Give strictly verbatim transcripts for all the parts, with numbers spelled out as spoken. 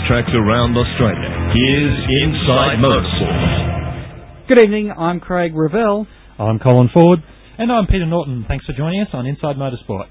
racetracks around Australia. Here's Inside Motorsport. Good evening, I'm Craig Revell. I'm Colin Ford. And I'm Peter Norton. Thanks for joining us on Inside Motorsport.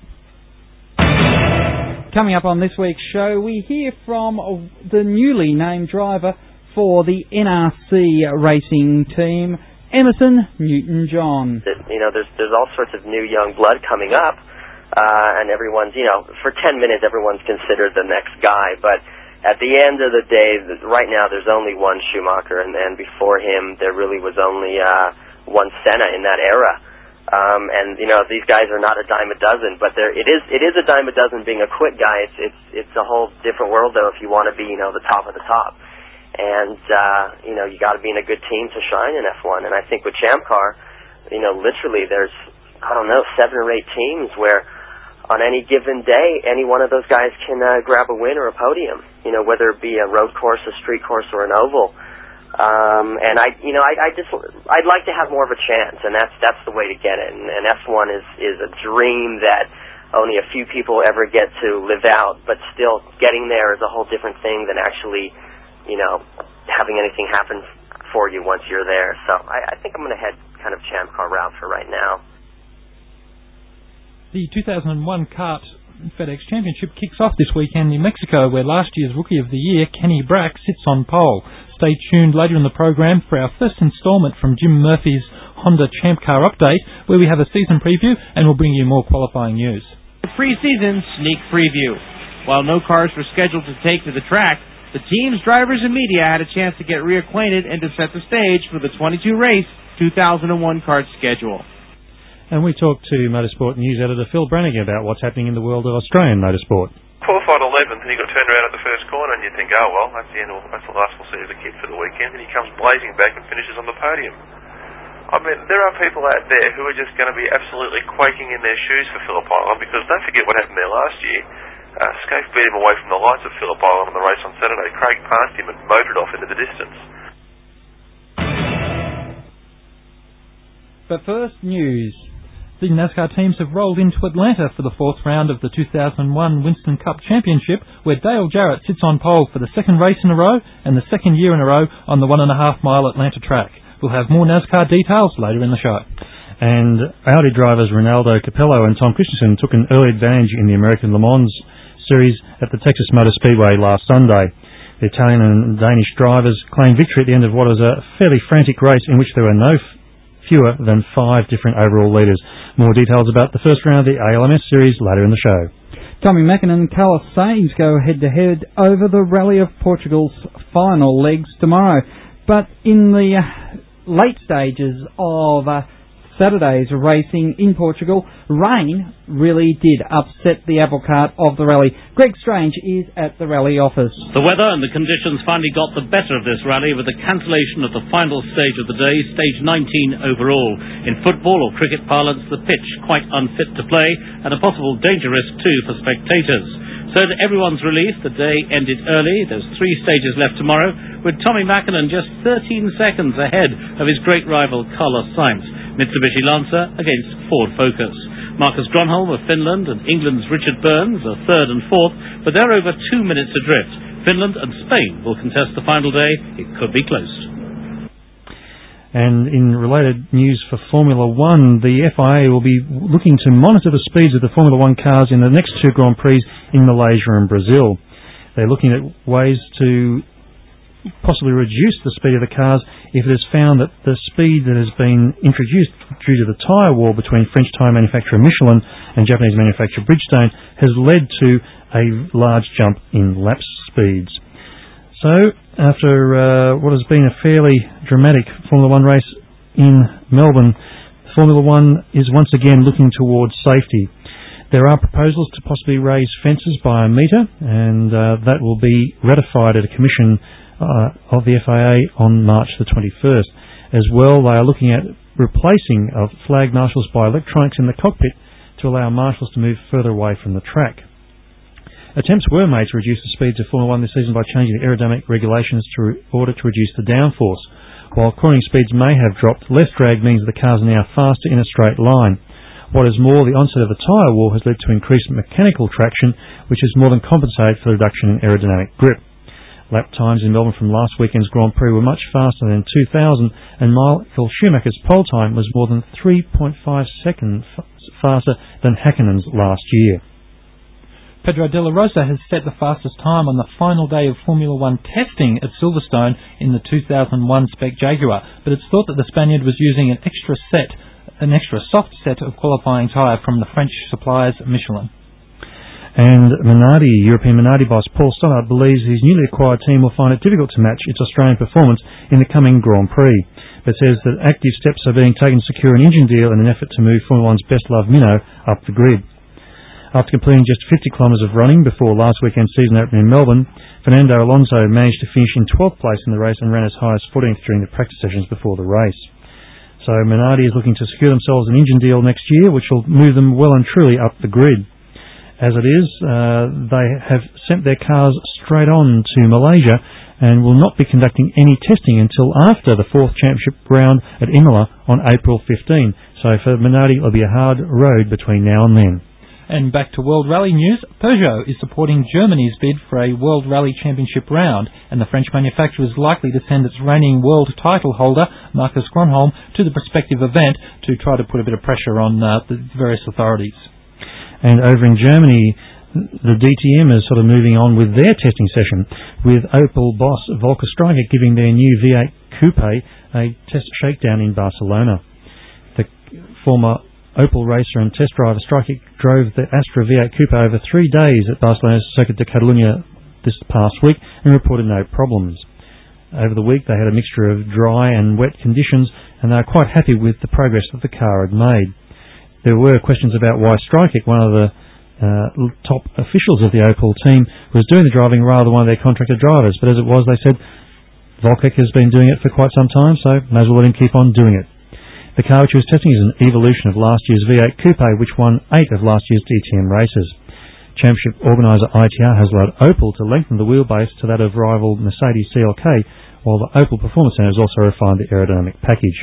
Coming up on this week's show, we hear from the newly named driver for the N R C racing team, Emerson Newton-John. You know, there's there's all sorts of new young blood coming up, uh, and everyone's, you know, for ten minutes everyone's considered the next guy, but at the end of the day, right now there's only one Schumacher, and, and before him there really was only uh, one Senna in that era. Um, and you know, these guys are not a dime a dozen, but there it is it is a dime a dozen being a quick guy. It's it's it's a whole different world though if you want to be, you know, the top of the top. And, uh, you know, you got to be in a good team to shine in F one. And I think with Champ Car, you know, literally there's, I don't know, seven or eight teams where on any given day, any one of those guys can uh, grab a win or a podium, you know, whether it be a road course, a street course, or an oval. Um, and I, you know, I, I just, I'd like to have more of a chance, and that's that's the way to get it. And, and F one is, is a dream that only a few people ever get to live out, but still getting there is a whole different thing than actually, you know, having anything happen for you once you're there. So I, I think I'm going to head kind of Champ Car route for right now. The two thousand one Kart FedEx Championship kicks off this weekend in Mexico, where last year's Rookie of the Year, Kenny Brack, sits on pole. Stay tuned later in the program for our first instalment from Jim Murphy's Honda Champ Car Update, where we have a season preview and we'll bring you more qualifying news. Pre-season sneak preview. While no cars were scheduled to take to the track, the teams, drivers, and media had a chance to get reacquainted and to set the stage for the twenty-two race two thousand one kart schedule. And we talked to Motorsport News editor Phil Brannigan about what's happening in the world of Australian motorsport. Qualified eleventh, and he got turned around at the first corner, and you think, oh well, that's the end. Of, that's the last we'll see of the kid for the weekend. And he comes blazing back and finishes on the podium. I mean, there are people out there who are just going to be absolutely quaking in their shoes for Phillip Island, because don't forget what happened there last year. Uh, Scaife beat him away from the lights of Phillip Island on the race on Saturday. Craig passed him and motored off into the distance. But first, news. The NASCAR teams have rolled into Atlanta for the fourth round of the two thousand one Winston Cup Championship, where Dale Jarrett sits on pole for the second race in a row and the second year in a row on the one and a half mile Atlanta track. We'll have more NASCAR details later in the show. And Audi drivers Ronaldo Capello and Tom Christensen took an early advantage in the American Le Mans Series at the Texas Motor Speedway last Sunday. The Italian and Danish drivers claimed victory at the end of what was a fairly frantic race in which there were no f- fewer than five different overall leaders. More details about the first round of the A L M S Series later in the show. Tommy Mäkinen and Carlos Sainz go head-to-head over the Rally of Portugal's final legs tomorrow. But in the uh, late stages of uh, Saturday's racing in Portugal, rain really did upset the apple cart of the rally. Greg Strange is at the rally office. The weather and the conditions finally got the better of this rally with the cancellation of the final stage of the day, stage nineteen overall. In football or cricket parlance, the pitch quite unfit to play and a possible danger risk too for spectators. So to everyone's relief, the day ended early. There's three stages left tomorrow, with Tommy Mäkinen just thirteen seconds ahead of his great rival Carlos Sainz. Mitsubishi Lancer against Ford Focus. Marcus Gronholm of Finland and England's Richard Burns are third and fourth, but they're over two minutes adrift. Finland and Spain will contest the final day. It could be close. And in related news for Formula One, the F I A will be looking to monitor the speeds of the Formula One cars in the next two Grand Prix in Malaysia and Brazil. They're looking at ways to possibly reduce the speed of the cars if it is found that the speed that has been introduced due to the tyre war between French tyre manufacturer Michelin and Japanese manufacturer Bridgestone has led to a large jump in lap speeds. So, after uh, what has been a fairly dramatic Formula One race in Melbourne, Formula One is once again looking towards safety. There are proposals to possibly raise fences by a metre, and uh, that will be ratified at a commission uh, of the F I A on March the twenty-first. As well, they are looking at replacing of flag marshals by electronics in the cockpit to allow marshals to move further away from the track. Attempts were made to reduce the speeds of Formula One this season by changing the aerodynamic regulations to re- order to reduce the downforce. While cornering speeds may have dropped, less drag means the cars are now faster in a straight line. What is more, the onset of the tyre war has led to increased mechanical traction, which has more than compensated for the reduction in aerodynamic grip. Lap times in Melbourne from last weekend's Grand Prix were much faster than two thousand, and Michael Schumacher's pole time was more than three point five seconds f- faster than Häkkänen's last year. Pedro de la Rosa has set the fastest time on the final day of Formula One testing at Silverstone in the two thousand one Spec Jaguar, but it's thought that the Spaniard was using an extra set, an extra soft set of qualifying tyre from the French suppliers Michelin. And Minardi, European Minardi boss Paul Stoddart believes his newly acquired team will find it difficult to match its Australian performance in the coming Grand Prix, but says that active steps are being taken to secure an engine deal in an effort to move Formula One's best-loved Minnow up the grid. After completing just fifty kilometres of running before last weekend's season opener in Melbourne, Fernando Alonso managed to finish in twelfth place in the race and ran as high as fourteenth during the practice sessions before the race. So Minardi is looking to secure themselves an engine deal next year, which will move them well and truly up the grid. As it is, uh, they have sent their cars straight on to Malaysia and will not be conducting any testing until after the fourth championship round at Imola on April fifteenth. So for Minardi, it will be a hard road between now and then. And back to World Rally news, Peugeot is supporting Germany's bid for a World Rally Championship round, and the French manufacturer is likely to send its reigning world title holder, Marcus Gronholm, to the prospective event to try to put a bit of pressure on uh, the various authorities. And over in Germany, the D T M is sort of moving on with their testing session, with Opel boss Volker Streicher giving their new V eight Coupe a test shakedown in Barcelona. The former Opel racer and test driver Streicher drove the Astra V eight Coupe over three days at Barcelona's Circuit de Catalunya this past week and reported no problems. Over the week, they had a mixture of dry and wet conditions, and they were quite happy with the progress that the car had made. There were questions about why Streicher, one of the uh, top officials of the Opel team, was doing the driving rather than one of their contracted drivers. But as it was, they said, Volker has been doing it for quite some time, so may as well let him keep on doing it. The car which he was testing is an evolution of last year's V eight Coupe, which won eight of last year's D T M races. Championship organiser I T R has allowed Opel to lengthen the wheelbase to that of rival Mercedes C L K, while the Opel Performance Centre has also refined the aerodynamic package.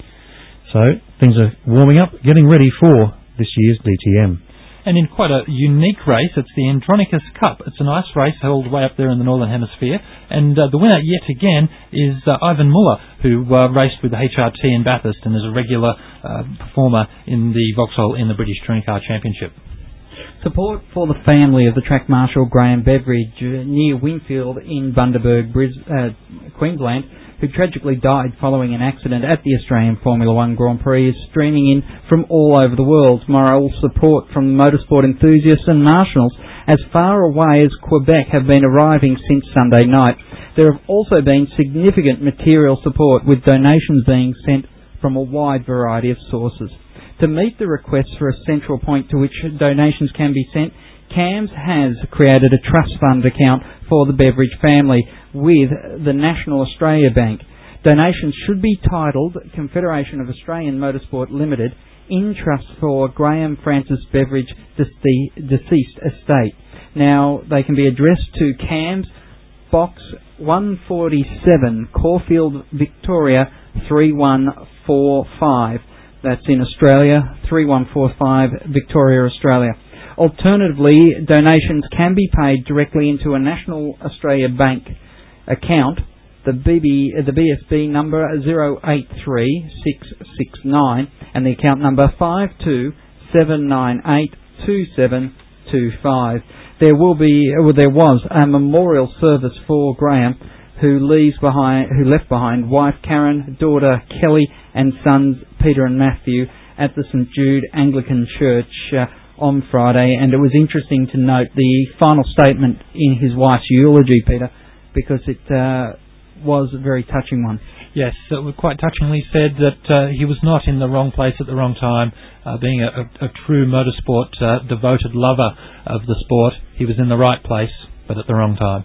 So, things are warming up, getting ready for this year's D T M. And in quite a unique race, it's the Andronicus Cup. It's a nice race held way up there in the Northern Hemisphere. And uh, the winner, yet again, is uh, Ivan Muller, who uh, raced with the H R T in Bathurst and is a regular uh, performer in the Vauxhall in the British Touring Car Championship. Support for the family of the track marshal Graham Beveridge uh, near Winfield in Bundaberg, Bris- uh, Queensland, who tragically died following an accident at the Australian Formula One Grand Prix, is streaming in from all over the world. Moral support from motorsport enthusiasts and marshals as far away as Quebec have been arriving since Sunday night. There have also been significant material support, with donations being sent from a wide variety of sources. To meet the request for a central point to which donations can be sent, C A M S has created a trust fund account for the Beveridge family with the National Australia Bank. Donations should be titled Confederation of Australian Motorsport Limited, in trust for Graham Francis Beveridge dece- deceased estate. Now, they can be addressed to C A M S, Box one forty-seven, Caulfield, Victoria three one four five. That's in Australia, three one four five, Victoria, Australia. Alternatively, donations can be paid directly into a National Australia Bank account, the B B, the B S B number zero eight three six six nine and the account number five two seven nine eight two seven two five. There will be, well, there was a memorial service for Graham, who leaves behind, who left behind wife Karen, daughter Kelly, and sons Peter and Matthew at the St Jude Anglican Church uh, on Friday. And it was interesting to note the final statement in his wife's eulogy, Peter, because it uh, was a very touching one. Yes, it was quite touchingly said that uh, he was not in the wrong place at the wrong time. Uh, being a, a, a true motorsport uh, devoted lover of the sport, he was in the right place, but at the wrong time.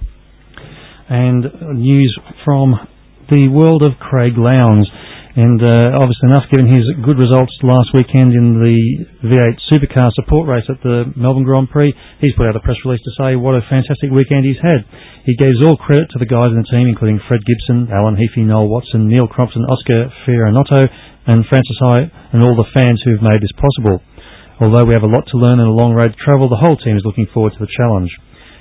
And news from the world of Craig Lowndes. And uh, obviously enough, given his good results last weekend in the V eight Supercar support race at the Melbourne Grand Prix, he's put out a press release to say what a fantastic weekend he's had. He gives all credit to the guys in the team, including Fred Gibson, Alan Heafy, Noel Watson, Neil Crompton, Oscar Ferranotto, and Francis High, and all the fans who have made this possible. Although we have a lot to learn and a long road to travel, the whole team is looking forward to the challenge.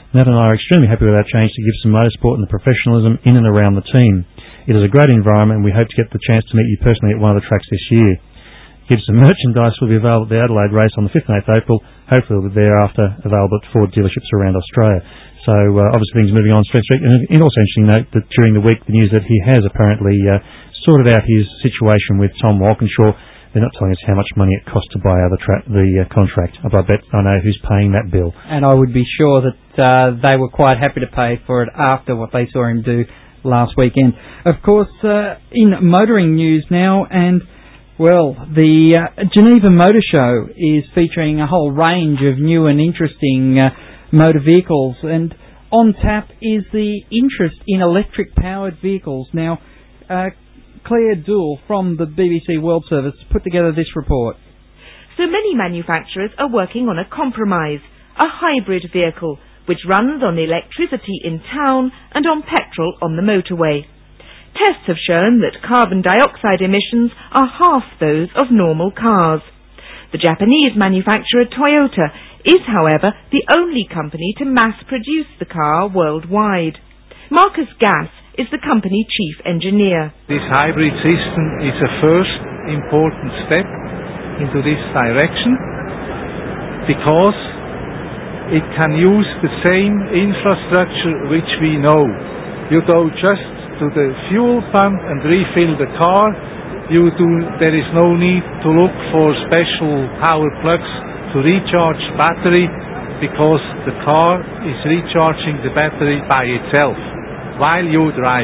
Nat and I are extremely happy with our change to give some motorsport and the professionalism in and around the team. It is a great environment and we hope to get the chance to meet you personally at one of the tracks this year. Gibson merchandise will be available at the Adelaide race on the fifth and eighth of April. Hopefully it will be thereafter available at Ford dealerships around Australia. So uh, obviously things moving on straight straight. And it also interesting to note that during the week the news that he has apparently uh, sorted out his situation with Tom Walkinshaw. They're not telling us how much money it costs to buy out the, tra- the uh, contract. I bet I know who's paying that bill. And I would be sure that uh, they were quite happy to pay for it after what they saw him do last weekend. Of course, uh, in motoring news now, and, well, the uh, Geneva Motor Show is featuring a whole range of new and interesting uh, motor vehicles, and on tap is the interest in electric-powered vehicles. Now, uh, Claire Dool from the B B C World Service put together this report. So many manufacturers are working on a compromise, a hybrid vehicle, which runs on electricity in town and on petrol on the motorway. Tests have shown that carbon dioxide emissions are half those of normal cars. The Japanese manufacturer Toyota is, however, the only company to mass-produce the car worldwide. Marcus Gass is the company chief engineer. This hybrid system is a first important step into this direction because it can use the same infrastructure which we know. You go just to the fuel pump and refill the car. You do, there is no need to look for special power plugs to recharge battery because the car is recharging the battery by itself while you drive.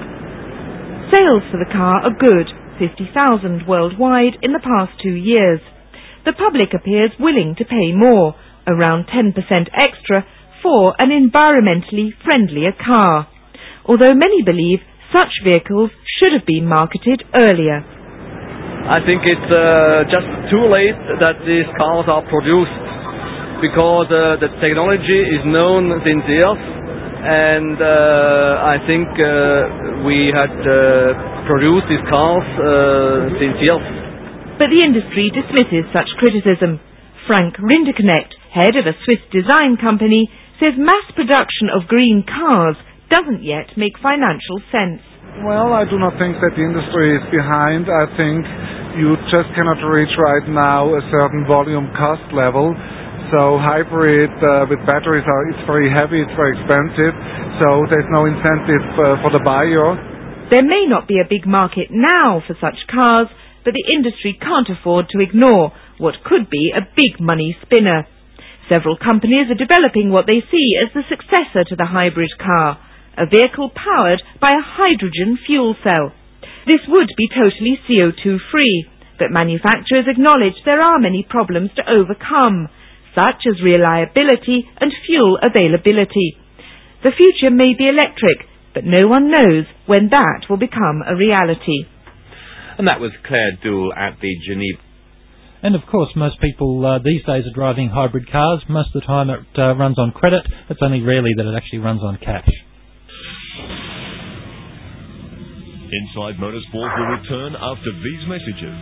Sales for the car are good, fifty thousand worldwide in the past two years. The public appears willing to pay more, around ten percent extra, for an environmentally friendlier car, although many believe such vehicles should have been marketed earlier. I think it's uh, just too late that these cars are produced, because uh, the technology is known since years, and uh, I think uh, we had uh, produced these cars uh, since years. But the industry dismisses such criticism. Frank Rinderknecht, head of a Swiss design company, says mass production of green cars doesn't yet make financial sense. Well, I do not think that the industry is behind. I think you just cannot reach right now a certain volume cost level. So hybrid uh, with batteries, are it's very heavy, it's very expensive, so there's no incentive uh, for the buyer. There may not be a big market now for such cars, but the industry can't afford to ignore what could be a big money spinner. Several companies are developing what they see as the successor to the hybrid car, a vehicle powered by a hydrogen fuel cell. This would be totally C O two free, but manufacturers acknowledge there are many problems to overcome, such as reliability and fuel availability. The future may be electric, but no one knows when that will become a reality. And that was Claire Dool at the Geneva. And of course, most people uh, these days are driving hybrid cars. Most of the time it uh, runs on credit. It's only rarely that it actually runs on cash. Inside Motorsport will return after these messages.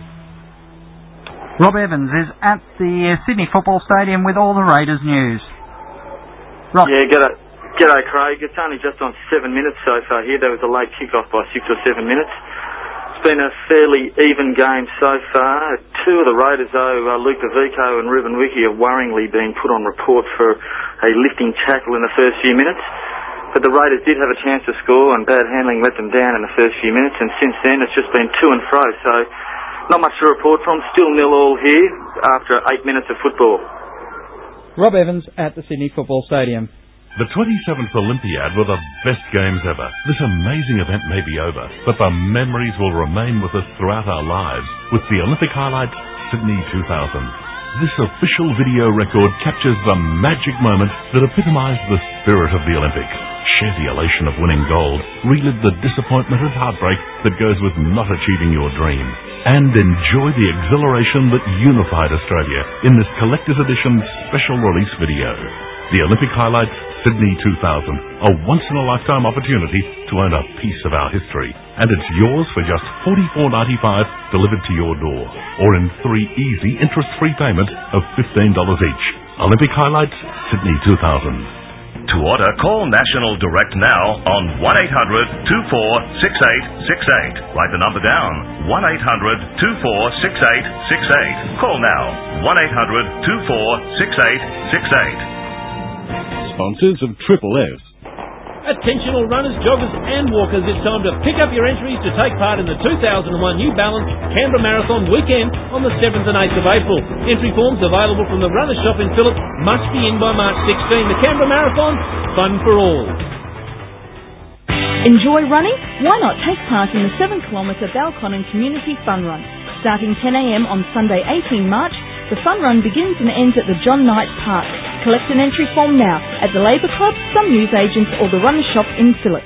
Rob Evans is at the uh, Sydney Football Stadium with all the Raiders news. Rob. Yeah, g'day, g'day Craig. It's only just on seven minutes so far here. There was a late kick-off by six or seven minutes. It's been a fairly even game so far. Two of the Raiders, though, uh, Luke Pavico and Ruben Wiki, have worryingly been put on report for a lifting tackle in the first few minutes. But the Raiders did have a chance to score, and bad handling let them down in the first few minutes, and since then it's just been to and fro. So not much to report from. Still nil all here after eight minutes of football. Rob Evans at the Sydney Football Stadium. The twenty-seventh Olympiad were the best games ever. This amazing event may be over, but the memories will remain with us throughout our lives with the Olympic highlights Sydney two thousand. This official video record captures the magic moment that epitomized the spirit of the Olympics. Share the elation of winning gold, relive the disappointment and heartbreak that goes with not achieving your dream, and enjoy the exhilaration that unified Australia in this collector's edition special release video. The Olympic highlights Sydney two thousand, a once-in-a-lifetime opportunity to own a piece of our history. And it's yours for just forty-four ninety-five delivered to your door, or in three easy interest-free payments of fifteen dollars each. Olympic highlights Sydney two thousand. To order, call National Direct now on one eight hundred two four six eight six eight. Write the number down, one eight hundred two four six eight six eight. Call now, one eight hundred two four six eight six eight. Sponsors of Triple F. Attention all runners, joggers and walkers, it's time to pick up your entries to take part in the two thousand one New Balance Canberra Marathon weekend on the seventh and eighth of April. Entry forms available from the Runners Shop in Phillip must be in by March sixteenth. The Canberra Marathon, fun for all. Enjoy running? Why not take part in the seven kilometre Balconnen Community Fun Run? Starting ten a m on Sunday eighteenth March, the fun run begins and ends at the John Knight Park. Collect an entry form now at the Labour Club, some newsagents or the Runners Shop in Phillip.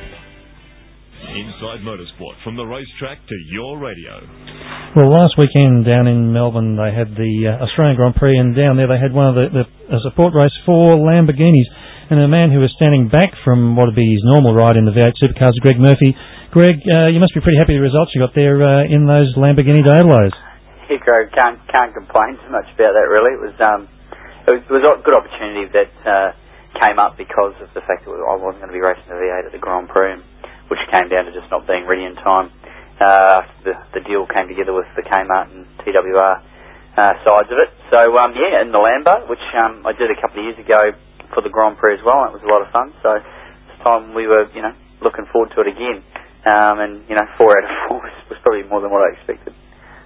Inside Motorsport, from the racetrack to your radio. Well, last weekend down in Melbourne they had the uh, Australian Grand Prix, and down there they had one of the, the a support race for Lamborghinis, and a man who was standing back from what would be his normal ride in the V eight supercars, Greg Murphy. Greg, uh, you must be pretty happy with the results you got there uh, in those Lamborghini Diablos. Yeah, Greg, can't can't complain too much about that really. It was um it was, it was a good opportunity that uh, came up because of the fact that I wasn't going to be racing the V eight at the Grand Prix, which came down to just not being ready in time. Uh, after the, the deal came together with the Kmart and T W R uh, sides of it. So um yeah, in the Lambo, which um I did a couple of years ago for the Grand Prix as well. It was a lot of fun. So this time we were you know looking forward to it again. Um, and you know four out of four was, was probably more than what I expected.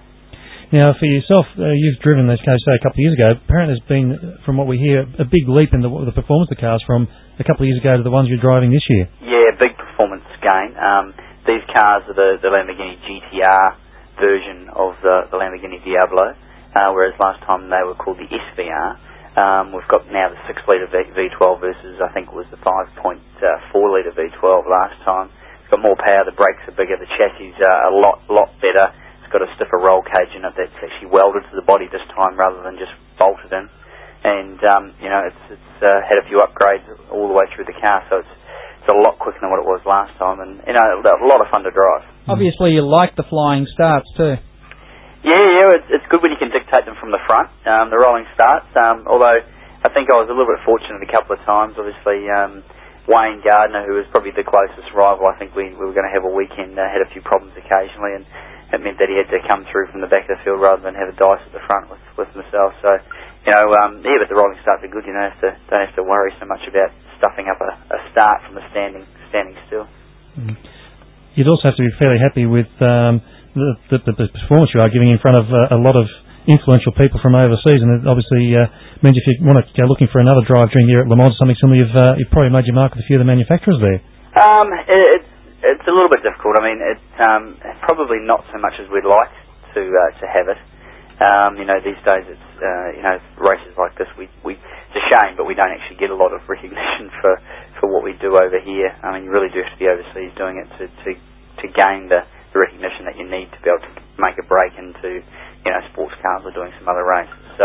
Now, for yourself, uh, you've driven those cars, say, a couple of years ago. Apparently there's been, from what we hear, a big leap in the, the performance of the cars from a couple of years ago to the ones you're driving this year. Yeah, big performance gain. Um, these cars are the, the Lamborghini G T R version of the, the Lamborghini Diablo, uh, whereas last time they were called the S V R. Um, we've got now the six litre V twelve versus, I think it was the five point four litre V twelve last time. It's got more power, the brakes are bigger, the chassis are a lot, lot better. Got a stiffer roll cage in it that's actually welded to the body this time rather than just bolted in, and um, you know it's it's uh, had a few upgrades all the way through the car, so it's it's a lot quicker than what it was last time, and you know a lot of fun to drive. Obviously, you like the flying starts too. Yeah, yeah, it's it's good when you can dictate them from the front. Um, the rolling starts, um, although I think I was a little bit fortunate a couple of times. Obviously, um, Wayne Gardner, who was probably the closest rival, I think we we were going to have a weekend, uh, had a few problems occasionally, and it meant that he had to come through from the back of the field rather than have a dice at the front with, with myself. So, you know, um, yeah, but the rolling starts are good. You don't have to don't have to worry so much about stuffing up a, a start from a standing standing still. Mm. You'd also have to be fairly happy with um, the, the, the performance you are giving in front of uh, a lot of influential people from overseas, and it obviously uh, means if you want to go looking for another drive during the year at Le Mans or something similar, you've, uh, you've probably made your mark with a few of the manufacturers there. Um, it, it's It's a little bit difficult. I mean, it's um, probably not so much as we'd like to uh, to have it. Um, you know, these days it's uh, you know races like this. We we it's a shame, but we don't actually get a lot of recognition for, for what we do over here. I mean, you really do have to be overseas doing it to to, to gain the, the recognition that you need to be able to make a break into you know sports cars or doing some other races. So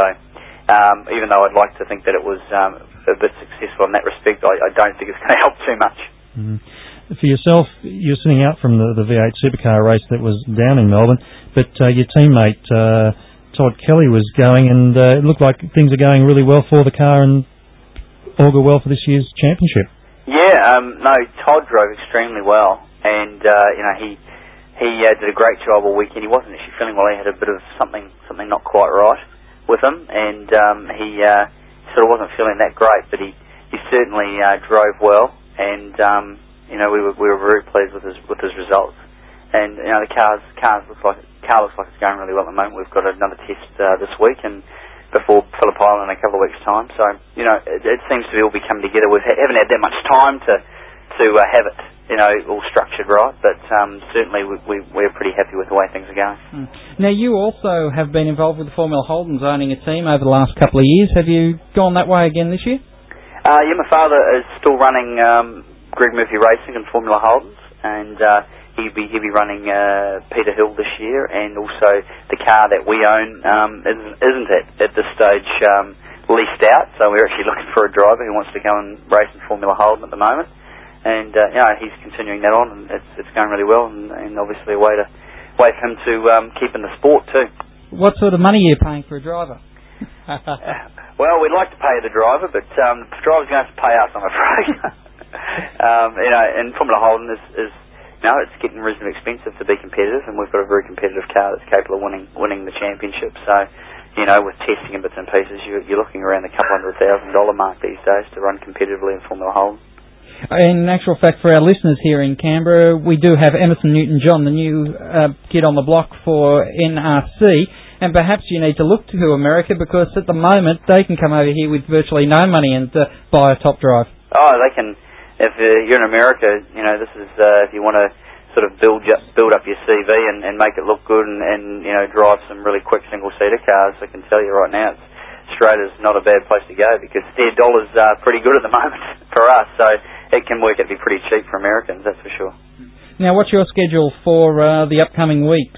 um, even though I'd like to think that it was um, a bit successful in that respect, I, I don't think it's going to help too much. Mm. For yourself, you're sitting out from the, the V eight supercar race that was down in Melbourne, but uh, your teammate uh, Todd Kelly was going, and uh, it looked like things are going really well for the car and augur well for this year's championship. Yeah, um, no, Todd drove extremely well, and uh, you know he he uh, did a great job all weekend. He wasn't actually feeling well; he had a bit of something something not quite right with him, and um, he uh, sort of wasn't feeling that great. But he he certainly uh, drove well, and um, you know, we were we were very pleased with his with his results, and you know the cars cars looks like car looks like it's going really well at the moment. We've got another test uh, this week, and before Phillip Island in a couple of weeks' time. So you know, it, it seems to be all be coming together. We ha- haven't had that much time to to uh, have it, you know, all structured right, but um, certainly we, we we're pretty happy with the way things are going. Mm. Now, you also have been involved with the Formula Holdens, owning a team over the last couple of years. Have you gone that way again this year? Uh, yeah, my father is still running Um, Greg Murphy Racing and Formula Holdens, and uh, he'll be he'll be running uh, Peter Hill this year, and also the car that we own um, isn't, isn't at, at this stage um, leased out, so we're actually looking for a driver who wants to go and race in Formula Holden at the moment, and uh, you know he's continuing that on, and it's it's going really well, and, and obviously a way to way for him to um, keep in the sport too. What sort of money are you paying for a driver? Well, we'd like to pay the driver, but um, the driver's going to have to pay us, I'm afraid. um, you know, and Formula Holden is, is, you know, it's getting reasonably expensive to be competitive, and we've got a very competitive car that's capable of winning winning the championship. So, you know, with testing and bits and pieces, you're, you're looking around the couple hundred thousand dollar mark these days to run competitively in Formula Holden. In actual fact, for our listeners here in Canberra, we do have Emerson Newton-John, the new uh, kid on the block for N R C, and perhaps you need to look to America because at the moment they can come over here with virtually no money and uh, buy a top drive. Oh, they can. If uh, you're in America, you know, this is uh, if you want to sort of build ju- build up your C V and, and make it look good and, and you know drive some really quick single-seater cars. I can tell you right now, it's, Australia's not a bad place to go because their dollars are pretty good at the moment for us. So it can work out to be pretty cheap for Americans, that's for sure. Now, what's your schedule for uh, the upcoming weeks?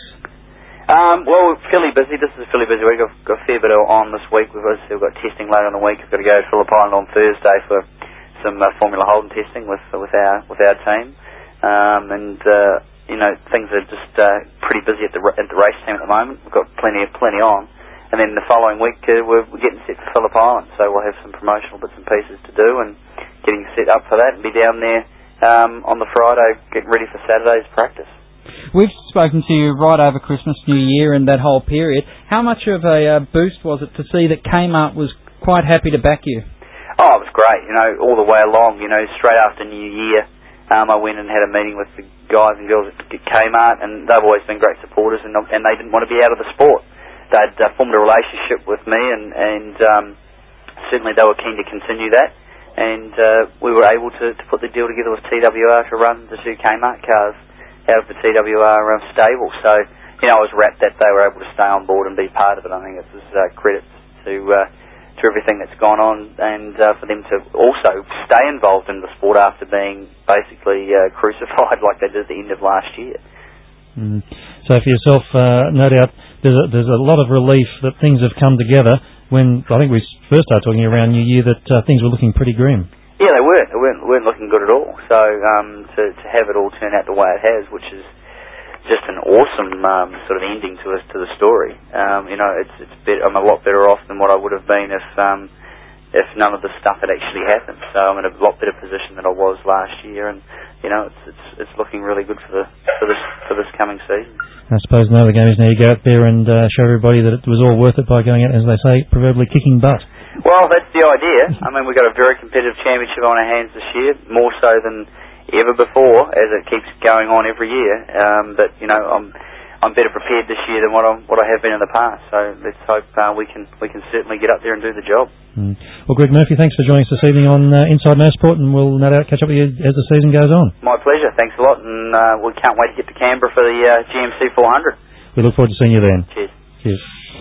Um, well, we're fairly busy. This is a fairly busy week. I've got a fair bit on this week. We've got, we've got testing later in the week. I've got to go to Phillip Island on Thursday for some uh, Formula Holden testing with with our with our team. Um, and uh, you know, things are just uh, pretty busy at the at the race team at the moment. We've got plenty plenty on. And then the following week uh, we're, we're getting set for Phillip Island, so we'll have some promotional bits and pieces to do and getting set up for that and be down there um, on the Friday getting ready for Saturday's practice. We've spoken to you right over Christmas, New Year and that whole period. How much of a uh, boost was it to see that Kmart was quite happy to back you? Oh, it was great, you know, all the way along, you know, straight after New Year um, I went and had a meeting with the guys and girls at Kmart and they've always been great supporters and, and they didn't want to be out of the sport. They'd uh, formed a relationship with me and, and um, certainly they were keen to continue that and uh, we were able to, to put the deal together with T W R to run the two Kmart cars out of the T W R um, stable. So, you know, I was wrapped that they were able to stay on board and be part of it. I think it's just uh, credits to uh, to everything that's gone on and uh, for them to also stay involved in the sport after being basically uh, crucified like they did at the end of last year. Mm. So for yourself, uh, no doubt, there's a, there's a lot of relief that things have come together when I think we first started talking around New Year that uh, things were looking pretty grim. Yeah, they weren't. They weren't, weren't looking good at all. So um, to, to have it all turn out the way it has, which is just an awesome um, sort of ending to us to the story. Um, you know, it's it's bet- I'm a lot better off than what I would have been if um, if none of the stuff had actually happened. So I'm in a lot better position than I was last year, and you know, it's it's it's looking really good for the for this for this coming season. I suppose another game is now you go out there and uh, show everybody that it was all worth it by going out, as they say, proverbially kicking butt. Well, that's the idea. I mean, we've got a very competitive championship on our hands this year, more so than ever before, as it keeps going on every year. Um, but you know, I'm I'm better prepared this year than what I what I have been in the past. So let's hope uh, we can we can certainly get up there and do the job. Mm. Well, Greg Murphy, thanks for joining us this evening on uh, Inside Motorsport, and we'll no doubt catch up with you as the season goes on. My pleasure. Thanks a lot, and uh, we can't wait to get to Canberra for the uh, G M C four hundred. We look forward to seeing you then. Cheers. Cheers.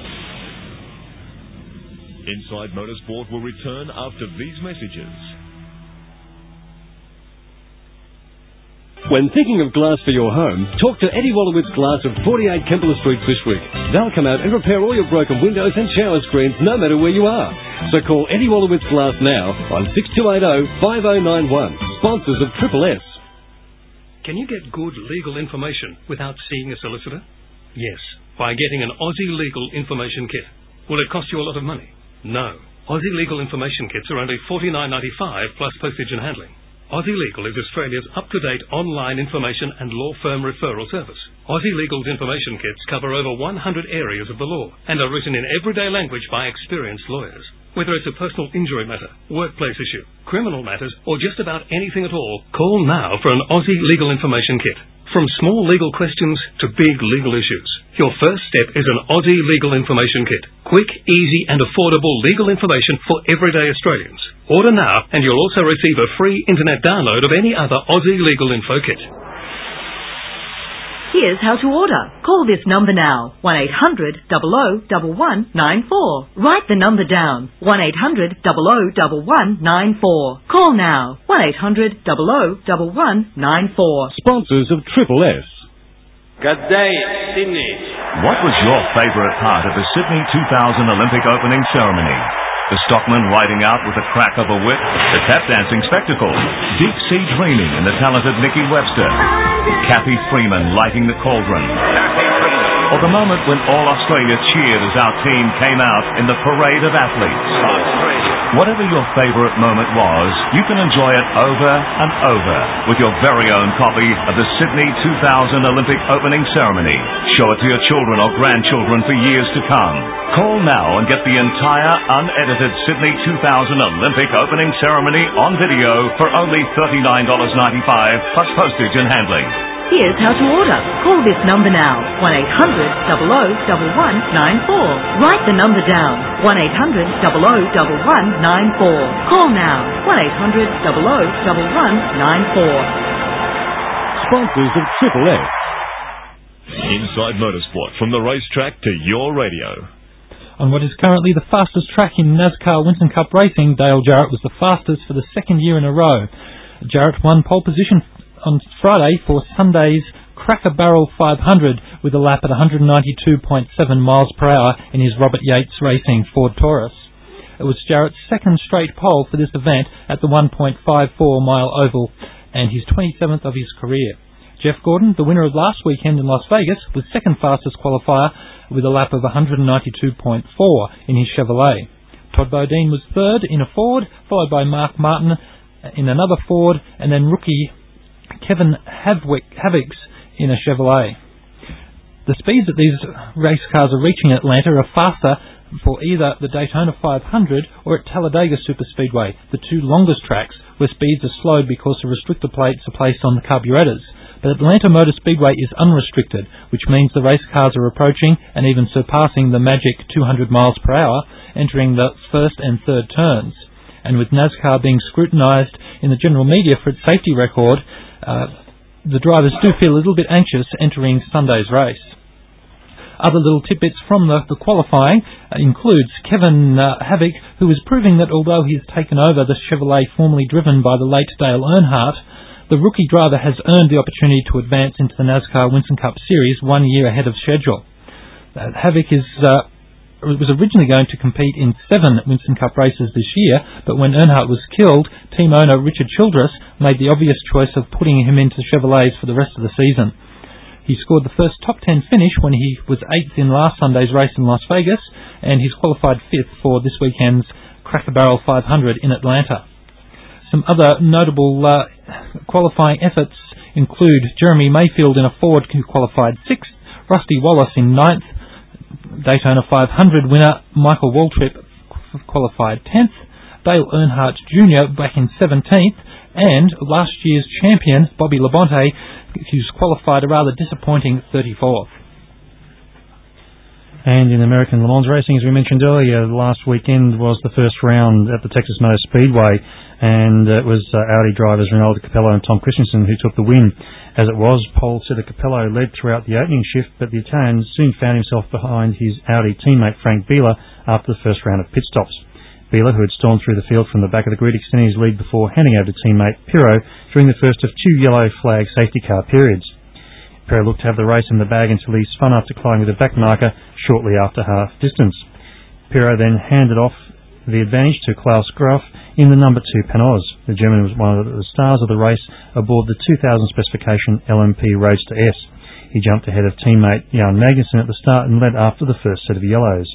Inside Motorsport will return after these messages. When thinking of glass for your home, talk to Eddie Wallowitz Glass of forty-eight Kempler Street, Bushwick. They'll come out and repair all your broken windows and shower screens no matter where you are. So call Eddie Wallowitz Glass now on six two eight zero, five zero nine one. Sponsors of Triple S. Can you get good legal information without seeing a solicitor? Yes, by getting an Aussie Legal Information Kit. Will it cost you a lot of money? No. Aussie Legal Information Kits are only forty-nine ninety-five plus postage and handling. Aussie Legal is Australia's up-to-date online information and law firm referral service. Aussie Legal's information kits cover over one hundred areas of the law and are written in everyday language by experienced lawyers. Whether it's a personal injury matter, workplace issue, criminal matters, or just about anything at all, call now for an Aussie Legal Information Kit. From small legal questions to big legal issues, your first step is an Aussie Legal Information Kit. Quick, easy and affordable legal information for everyday Australians. Order now and you'll also receive a free internet download of any other Aussie Legal Info Kit. Here's how to order. Call this number now, one eight hundred, zero zero one one nine four. Write the number down, one eight hundred, zero zero one one nine four. Call now, one eight hundred, zero zero one one nine four. Sponsors of Triple S. Good day, Sydney. What was your favourite part of the Sydney two thousand Olympic opening ceremony? The stockman riding out with the crack of a whip, the tap dancing spectacle, deep sea dreaming in the talented Nikki Webster, Kathy Freeman lighting the cauldron, or the moment when all Australia cheered as our team came out in the parade of athletes. Whatever your favourite moment was, you can enjoy it over and over with your very own copy of the Sydney two thousand Olympic opening ceremony. Show it to your children or grandchildren for years to come. Call now and get the entire unedited Sydney two thousand Olympic opening ceremony on video for only thirty-nine dollars ninety-five plus postage and handling. Here's how to order. Call this number now, one eight hundred, double oh, double one nine four. Write the number down, one eight hundred, double oh, double one nine four. Call now, one eight hundred, double oh, double one nine four. Sponsors of Triple S. Inside Motorsport, from the racetrack to your radio. On what is currently the fastest track in NASCAR Winton Cup racing, Dale Jarrett was the fastest for the second year in a row. Jarrett won pole position on Friday for Sunday's Cracker Barrel five hundred with a lap at one ninety-two point seven miles per hour in his Robert Yates Racing Ford Taurus. It was Jarrett's second straight pole for this event at the one point five four mile oval and his twenty-seventh of his career. Jeff Gordon, the winner of last weekend in Las Vegas, was second fastest qualifier with a lap of one ninety-two point four in his Chevrolet. Todd Bodine was third in a Ford, followed by Mark Martin in another Ford, and then rookie Kevin Havwick, Havicks in a Chevrolet. The speeds that these race cars are reaching in Atlanta are faster for either the Daytona five hundred or at Talladega Superspeedway, the two longest tracks where speeds are slowed because the restrictor plates are placed on the carburetors. But Atlanta Motor Speedway is unrestricted, which means the race cars are approaching and even surpassing the magic two hundred miles per hour, entering the first and third turns. And with NASCAR being scrutinised in the general media for its safety record, uh, the drivers do feel a little bit anxious entering Sunday's race. Other little tidbits from the, the qualifying uh, includes Kevin uh, Havik, who is proving that although he's taken over the Chevrolet formerly driven by the late Dale Earnhardt, the rookie driver has earned the opportunity to advance into the NASCAR Winton Cup Series one year ahead of schedule. Uh, Havik is, uh, was originally going to compete in seven Winton Cup races this year, but when Earnhardt was killed, team owner Richard Childress made the obvious choice of putting him into Chevrolets for the rest of the season. He scored the first top ten finish when he was eighth in last Sunday's race in Las Vegas, and he's qualified fifth for this weekend's Cracker Barrel five hundred in Atlanta. Some other notable uh, qualifying efforts include Jeremy Mayfield in a Ford who qualified sixth, Rusty Wallace in ninth, Daytona five hundred winner Michael Waltrip qualified tenth, Dale Earnhardt Junior back in seventeenth, and last year's champion Bobby Labonte, who's qualified a rather disappointing thirty-fourth. And in American Le Mans racing, as we mentioned earlier, last weekend was the first round at the Texas Motor Speedway, and it was uh, Audi drivers Ronaldo Capello and Tom Christensen who took the win. As it was, Pole sitter Capello led throughout the opening shift, but the Italian soon found himself behind his Audi teammate Frank Biela after the first round of pit stops. Biela, who had stormed through the field from the back of the grid, extended his lead before handing over to teammate Pirro during the first of two yellow flag safety car periods. Pirro looked to have the race in the bag until he spun after colliding with a back marker shortly after half distance. Pirro then handed off the advantage to Klaus Graf in the number two Panoz. The German was one of the stars of the race aboard the two thousand specification L M P Roadster S. He jumped ahead of teammate Jan Magnussen at the start and led after the first set of yellows.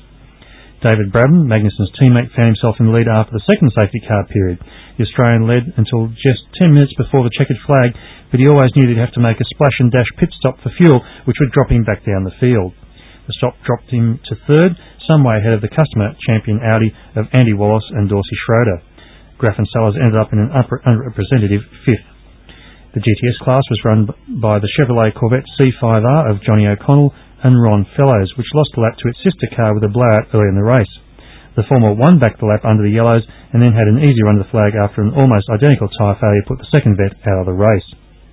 David Brabham, Magnussen's teammate, found himself in the lead after the second safety car period. The Australian led until just ten minutes before the checkered flag, but he always knew he'd have to make a splash and dash pit stop for fuel, which would drop him back down the field. The stop dropped him to third, some way ahead of the customer champion Audi of Andy Wallace and Dorsey Schroeder. Graf and Sellers ended up in an unrepresentative fifth. The G T S class was run by the Chevrolet Corvette C five R of Johnny O'Connell and Ron Fellows, which lost a lap to its sister car with a blowout early in the race. The former won back the lap under the yellows and then had an easy run to the flag after an almost identical tyre failure put the second vet out of the race.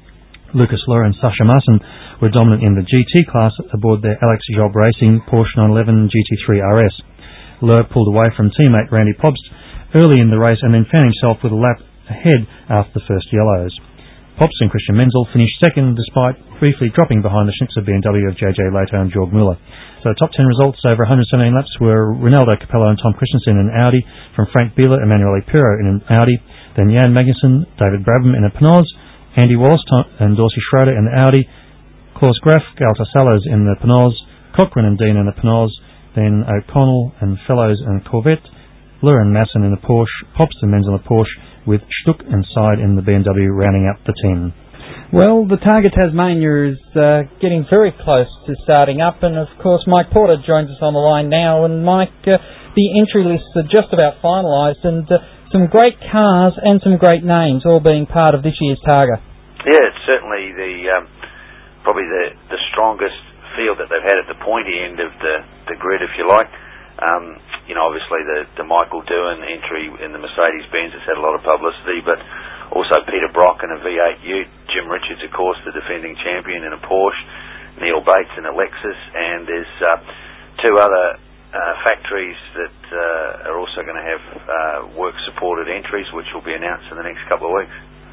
Lucas Luhr and Sasha Marson were dominant in the G T class aboard their Alex Job Racing Porsche nine eleven G T three R S. Luhr pulled away from teammate Randy Pobst early in the race and then found himself with a lap ahead after the first yellows. Pobst and Christian Menzel finished second despite briefly dropping behind the Schnitzer B M W of J J Lato and Georg Muller. So the top ten results over one hundred seventeen laps were Ronaldo Capello and Tom Christensen in an Audi, from Frank Biela, Emanuele Pirro in an Audi, then Jan Magnussen, David Brabham in a Panoz, Andy Wallace and Dorsey Schroeder in the Audi, Klaus Graf, Galter Sellers in the Panoz, Cochrane and Dean in the Penoz, then O'Connell and Fellows and Corvette, Lure and Masson in the Porsche, Pops and Menz in the Porsche, with Stuck and Side in the B M W rounding up the ten. Well, the Targa Tasmania is uh, getting very close to starting up, and of course Mike Porter joins us on the line now. And Mike, uh, the entry lists are just about finalised, and uh, some great cars and some great names all being part of this year's Targa. Yeah, it's certainly the um, probably the, the strongest field that they've had at the pointy end of the, the grid, if you like. Um, you know, obviously the, the Michael Doohan entry in the Mercedes-Benz has had a lot of publicity, but also Peter Brock in a V eight Ute, Jim Richards, of course, the defending champion in a Porsche, Neil Bates in a Lexus, and there's uh, two other uh, factories that uh, are also going to have uh, work-supported entries, which will be announced in the next couple of weeks.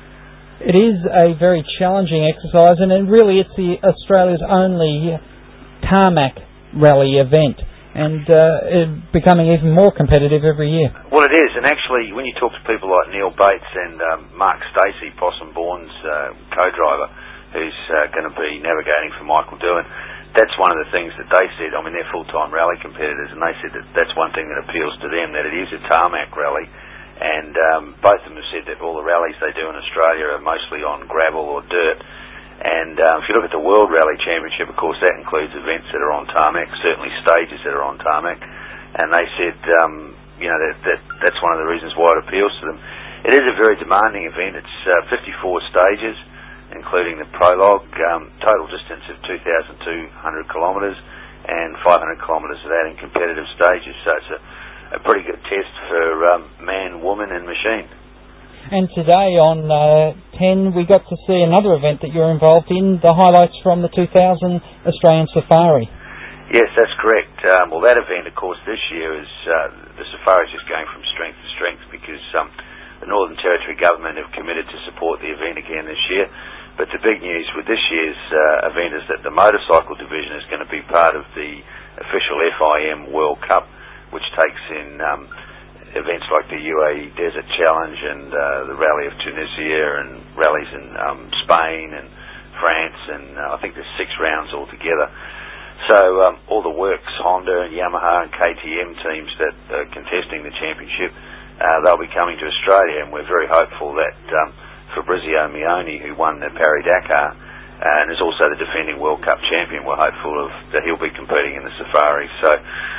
It is a very challenging exercise, and it really it's the Australia's only tarmac rally event, and uh, it becoming even more competitive every year. Well, it is, and actually, when you talk to people like Neil Bates and um, Mark Stacey, Possum Bourne's uh, co-driver, who's uh, going to be navigating for Michael Doohan, that's one of the things that they said. I mean, they're full-time rally competitors, and they said that that's one thing that appeals to them, that it is a tarmac rally. And um, both of them have said that all the rallies they do in Australia are mostly on gravel or dirt. And um, if you look at the World Rally Championship, of course, that includes events that are on tarmac, certainly stages that are on tarmac. And they said, um, you know, that, that that's one of the reasons why it appeals to them. It is a very demanding event. It's uh, fifty-four stages, including the prologue, um, total distance of two thousand two hundred kilometres, and five hundred kilometres of that in competitive stages. So it's a a pretty good test for um, man, woman and machine. And today on uh, ten we got to see another event that you're involved in, the highlights from the two thousand Australian Safari. Yes, that's correct. Um, well, that event, of course, this year is uh, the Safari is just going from strength to strength because um, the Northern Territory government have committed to support the event again this year. But the big news with this year's uh, event is that the motorcycle division is going to be part of the official F I M World Cup, which takes in um, events like the U A E Desert Challenge and uh, the Rally of Tunisia and rallies in um, Spain and France, and uh, I think there's six rounds altogether. So um, all the Works, Honda and Yamaha and K T M teams that are contesting the championship, uh, they'll be coming to Australia, and we're very hopeful that um, Fabrizio Mioni, who won the Paris-Dakar uh, and is also the defending World Cup champion, we're hopeful of that he'll be competing in the Safari. So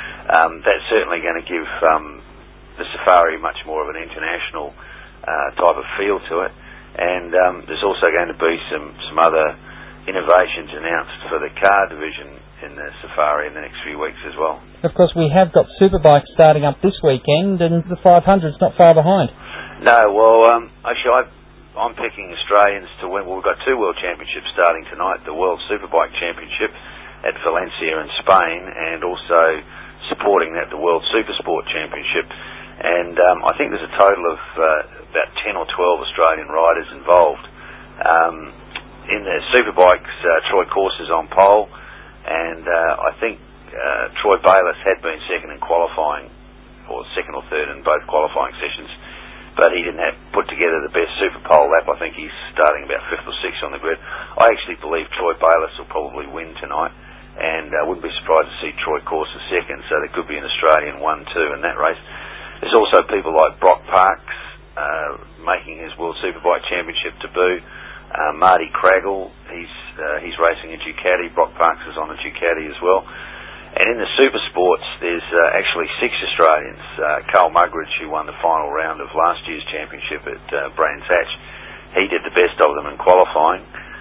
Um, that's certainly going to give um, the Safari much more of an international uh, type of feel to it. And um, there's also going to be some, some other innovations announced for the car division in the Safari in the next few weeks as well. Of course, we have got Superbikes starting up this weekend, and the five hundred's not far behind. No, well, um, actually, I, I'm picking Australians to win. Well, we've got two World Championships starting tonight, the World Superbike Championship at Valencia in Spain, and also supporting that, the World Supersport Championship. And um, I think there's a total of uh, about ten or twelve Australian riders involved. Um, in the Superbikes, uh, Troy Corse is on pole, and uh, I think uh, Troy Bayliss had been second in qualifying, or second or third in both qualifying sessions, but he didn't have put together the best super pole lap. I think he's starting about fifth or sixth on the grid. I actually believe Troy Bayliss will probably win tonight, and I uh, wouldn't be surprised to see Troy Corse a second, so there could be an Australian one two in that race. There's also people like Brock Parks uh, making his World Superbike Championship debut. Uh, Marty Craggle, he's uh, he's racing a Ducati. Brock Parks is on a Ducati as well. And in the super sports, there's uh, actually six Australians. Uh, Carl Muggeridge, who won the final round of last year's championship at uh, Brands Hatch, he did the best of them in qualifying.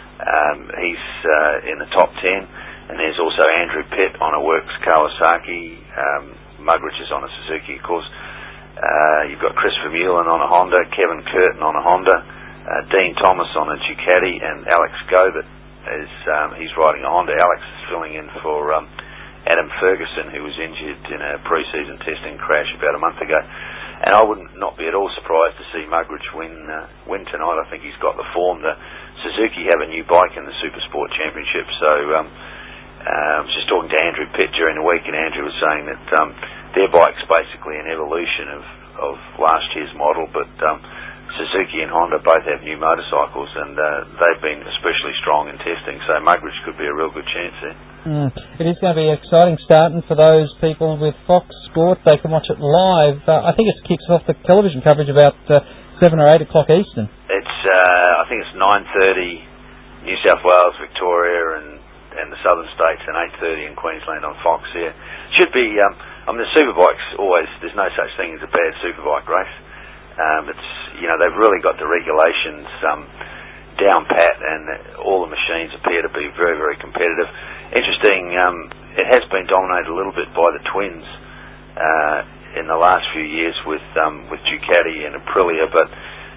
Um, he's uh, in the top ten. And there's also Andrew Pitt on a Works Kawasaki. Um, Muggeridge is on a Suzuki, of course. Uh, you've got Chris Vermeulen on a Honda, Kevin Curtin on a Honda, uh, Dean Thomas on a Ducati, and Alex Gobert is um, he's riding a Honda. Alex is filling in for um, Adam Ferguson, who was injured in a pre-season testing crash about a month ago. And I would not be at all surprised to see Muggeridge win uh, win tonight. I think he's got the form. The Suzuki have a new bike in the Supersport Championship, so um, uh, I was just talking to Andrew Pitt during the week, and Andrew was saying that um, their bike's basically an evolution of, of last year's model, but um, Suzuki and Honda both have new motorcycles, and uh, they've been especially strong in testing, so Muggeridge could be a real good chance there. Mm. It is going to be an exciting start, and for those people with Fox Sport, they can watch it live. Uh, I think it kicks off the television coverage about uh, seven or eight o'clock Eastern. It's, uh, I think it's nine thirty New South Wales, Victoria, and, and the southern states, and eight thirty in Queensland on Fox here. Should be, um, I mean, the Superbikes always, there's no such thing as a bad Superbike race. Um, it's, you know, they've really got the regulations um, down pat, and all the machines appear to be very, very competitive. Interesting, um, it has been dominated a little bit by the twins uh, in the last few years with um, with Ducati and Aprilia, but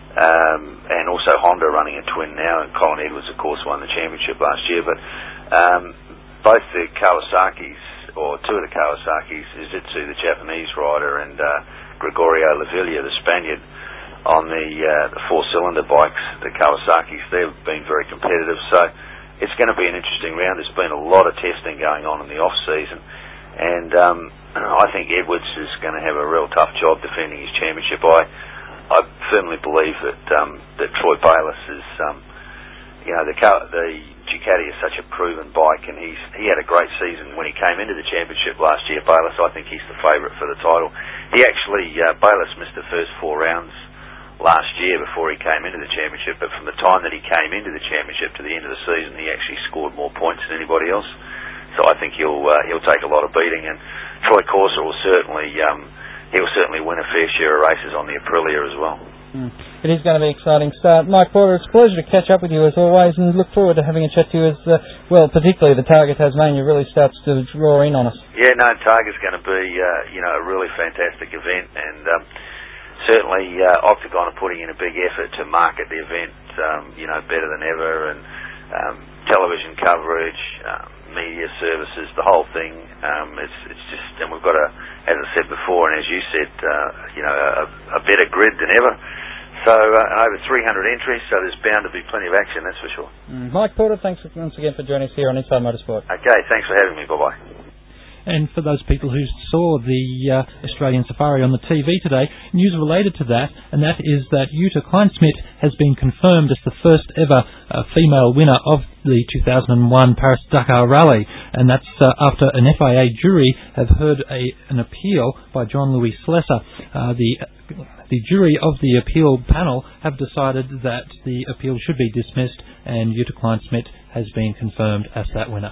um, and also Honda running a twin now, and Colin Edwards, of course, won the championship last year. But um, both the Kawasaki's, or two of the Kawasaki's, Izitsu, the Japanese rider, and uh, Gregorio Laviglia, the Spaniard, on the, uh, the four-cylinder bikes, the Kawasaki's, they've been very competitive. So it's going to be an interesting round. There's been a lot of testing going on in the off-season, and um, I think Edwards is going to have a real tough job defending his championship. I, I firmly believe that um, that Troy Bayliss is, um, you know, the the Ducati is such a proven bike, and he's he had a great season when he came into the championship last year. Bayliss, I think he's the favourite for the title. He actually uh, Bayliss missed the first four rounds last year before he came into the championship, but from the time that he came into the championship to the end of the season, he actually scored more points than anybody else. So I think he'll uh, he'll take a lot of beating, and Troy Corser will certainly um, he'll certainly win a fair share of races on the Aprilia as well. Mm. It is going to be an exciting start. Mike Porter, it's a pleasure to catch up with you as always, and look forward to having a chat to you as, uh, well, particularly the Targa Tasmania really starts to draw in on us. Yeah, no, Targa's going to be, uh, you know, a really fantastic event, and um, certainly uh, Octagon are putting in a big effort to market the event, um, you know, better than ever, and um, television coverage, um, media services, the whole thing. Um, it's, it's just, and we've got a, as I said before, and as you said, uh, you know, a, a better grid than ever. So uh, over three hundred entries, so there's bound to be plenty of action, that's for sure. Mm. Mike Porter, thanks once again for joining us here on Inside Motorsport. Okay, thanks for having me. Bye-bye. And for those people who saw the uh, Australian Safari on the T V today, news related to that, and that is that Jutta Kleinsmith has been confirmed as the first ever uh, female winner of the two thousand one Paris-Dakar Rally, and that's uh, after an F I A jury have heard a, an appeal by John Louis Slessor. Uh, the The jury of the appeal panel have decided that the appeal should be dismissed, and Jutta Kleinsmith has been confirmed as that winner.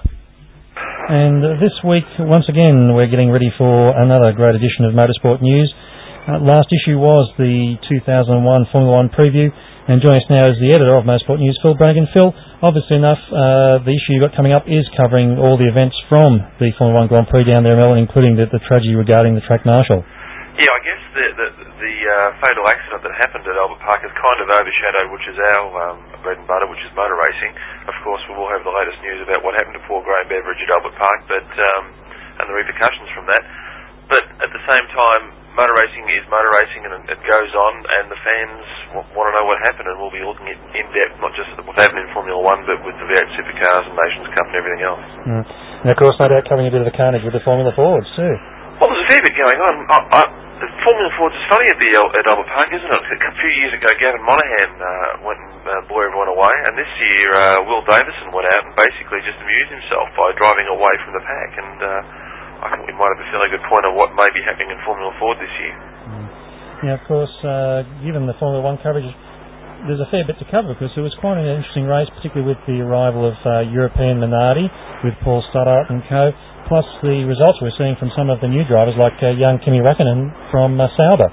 And uh, this week, once again, we're getting ready for another great edition of Motorsport News. Uh, last issue was the two thousand one Formula One preview, and joining us now is the editor of Motorsport News, Phil Brannigan. Phil, obviously enough, uh, the issue you've got coming up is covering all the events from the Formula One Grand Prix down there in Melbourne, including the, the tragedy regarding the track marshal. Yeah, I guess the the, the uh, fatal accident that happened at Albert Park has kind of overshadowed, which is our um, bread and butter, which is motor racing. Of course, we will have the latest news about what happened to poor Graham Beveridge at Albert Park, but um, and the repercussions from that. But at the same time, motor racing is motor racing, and it goes on, and the fans w- want to know what happened, and we'll be looking at in depth, not just at what happened in Formula One, but with the V eight Supercars and Nations Cup and everything else. Mm. And of course, no doubt covering a bit of the carnage with the Formula Fords too. Well, there's a fair bit going on. I, I, The Formula Ford is funny at the at Albert Park, isn't it? A few years ago, Gavin Monaghan uh, went and uh, blew everyone away, and this year uh, Will Davison went out and basically just amused himself by driving away from the pack, and uh, I think we might have a fairly good point of what may be happening in Formula Ford this year. Mm. Now, of course, uh, given the Formula One coverage, there's a fair bit to cover, because it was quite an interesting race, particularly with the arrival of uh, European Minardi, with Paul Stoddart and co., plus the results we're seeing from some of the new drivers like uh, young Kimi Räikkönen from uh, Sauber.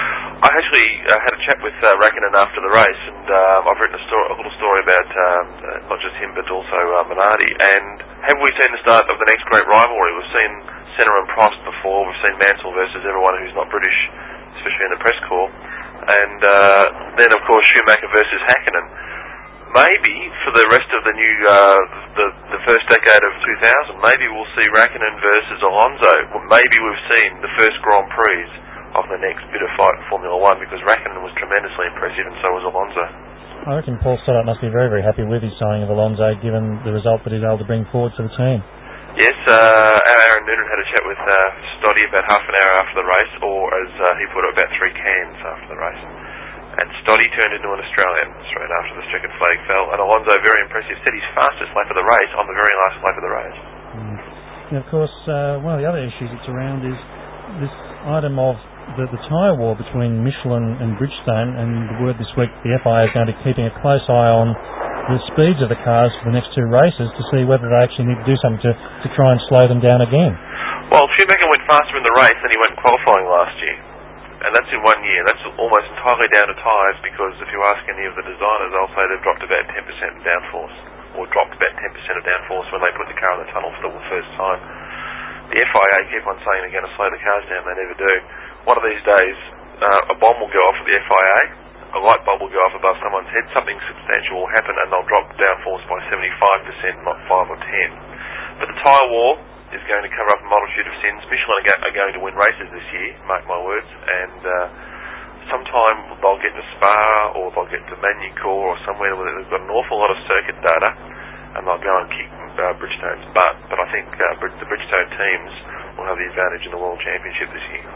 I actually uh, had a chat with uh, Räikkönen after the race, and uh, I've written a, story, a little story about um, uh, not just him but also uh, Minardi. And have we seen the start of the next great rivalry? We've seen Senna and Prost before, we've seen Mansell versus everyone who's not British, especially in the press corps, and uh, then of course Schumacher versus Häkkinen. Maybe for the rest of the new, uh, the the first decade of two thousand, maybe we'll see Räikkönen versus Alonso. Maybe we've seen the first Grand Prix of the next bit of fight in Formula One, because Räikkönen was tremendously impressive, and so was Alonso. I reckon Paul Stoddart must be very, very happy with his signing of Alonso, given the result that he's able to bring forward for the team. Yes, uh, Aaron Noonan had a chat with uh, Stoddy about half an hour after the race, or as uh, he put it, about three cans after the race. and Stoddy turned into an Australian straight after the checkered flag fell, and Alonso, very impressive, set his fastest lap of the race on the very last lap of the race. Mm. And of course, uh, one of the other issues that's around is this item of the, the tyre war between Michelin and Bridgestone, and the word this week the F I A is going to be keeping a close eye on the speeds of the cars for the next two races to see whether they actually need to do something to, to try and slow them down again. Well, Schumacher went faster in the race than he went in qualifying last year, and that's in one year. That's almost entirely down to tyres, because if you ask any of the designers, they'll say they've dropped about ten percent in downforce, or dropped about ten percent of downforce when they put the car in the tunnel for the first time. The F I A keep on saying they're going to slow the cars down, they never do. One of these days, uh, a bomb will go off at the F I A, a light bulb will go off above someone's head, something substantial will happen, and they'll drop downforce by seventy-five percent, not five or ten. But the tyre war is going to cover up a multitude of sins. Michelin are, go- are going to win races this year, mark my words, and uh, sometime they'll get to Spa, or they'll get to Magny-Cours, or somewhere where they've got an awful lot of circuit data, and they'll go and kick uh, Bridgestone's butt. But I think uh, Brid- the Bridgestone teams will have the advantage in the World Championship this year.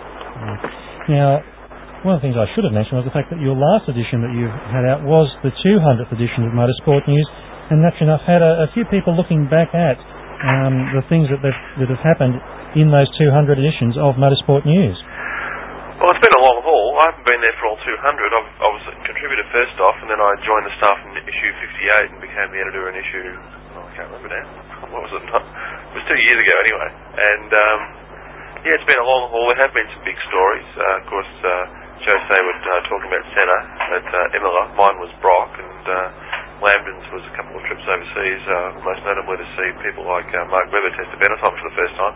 Now, one of the things I should have mentioned was the fact that your last edition that you've had out was the two hundredth edition of Motorsport News, and naturally enough had a, a few people looking back at um, the things that, that have happened in those two hundred editions of Motorsport News. Well, it's been a long haul. I haven't been there for all two hundred. I've, I was a contributor first off, and then I joined the staff in issue fifty-eight and became the editor in issue, oh, I can't remember now. What was it? It was two years ago anyway. And, um, yeah, it's been a long haul. There have been some big stories. Uh, of course, uh, Joe Sayward uh, talking about Senna at uh, Imola. Mine was Brock, and uh, Lambden's was a couple of trips overseas, uh, most notably to see people like uh, Mark Webber test the Benetton for the first time.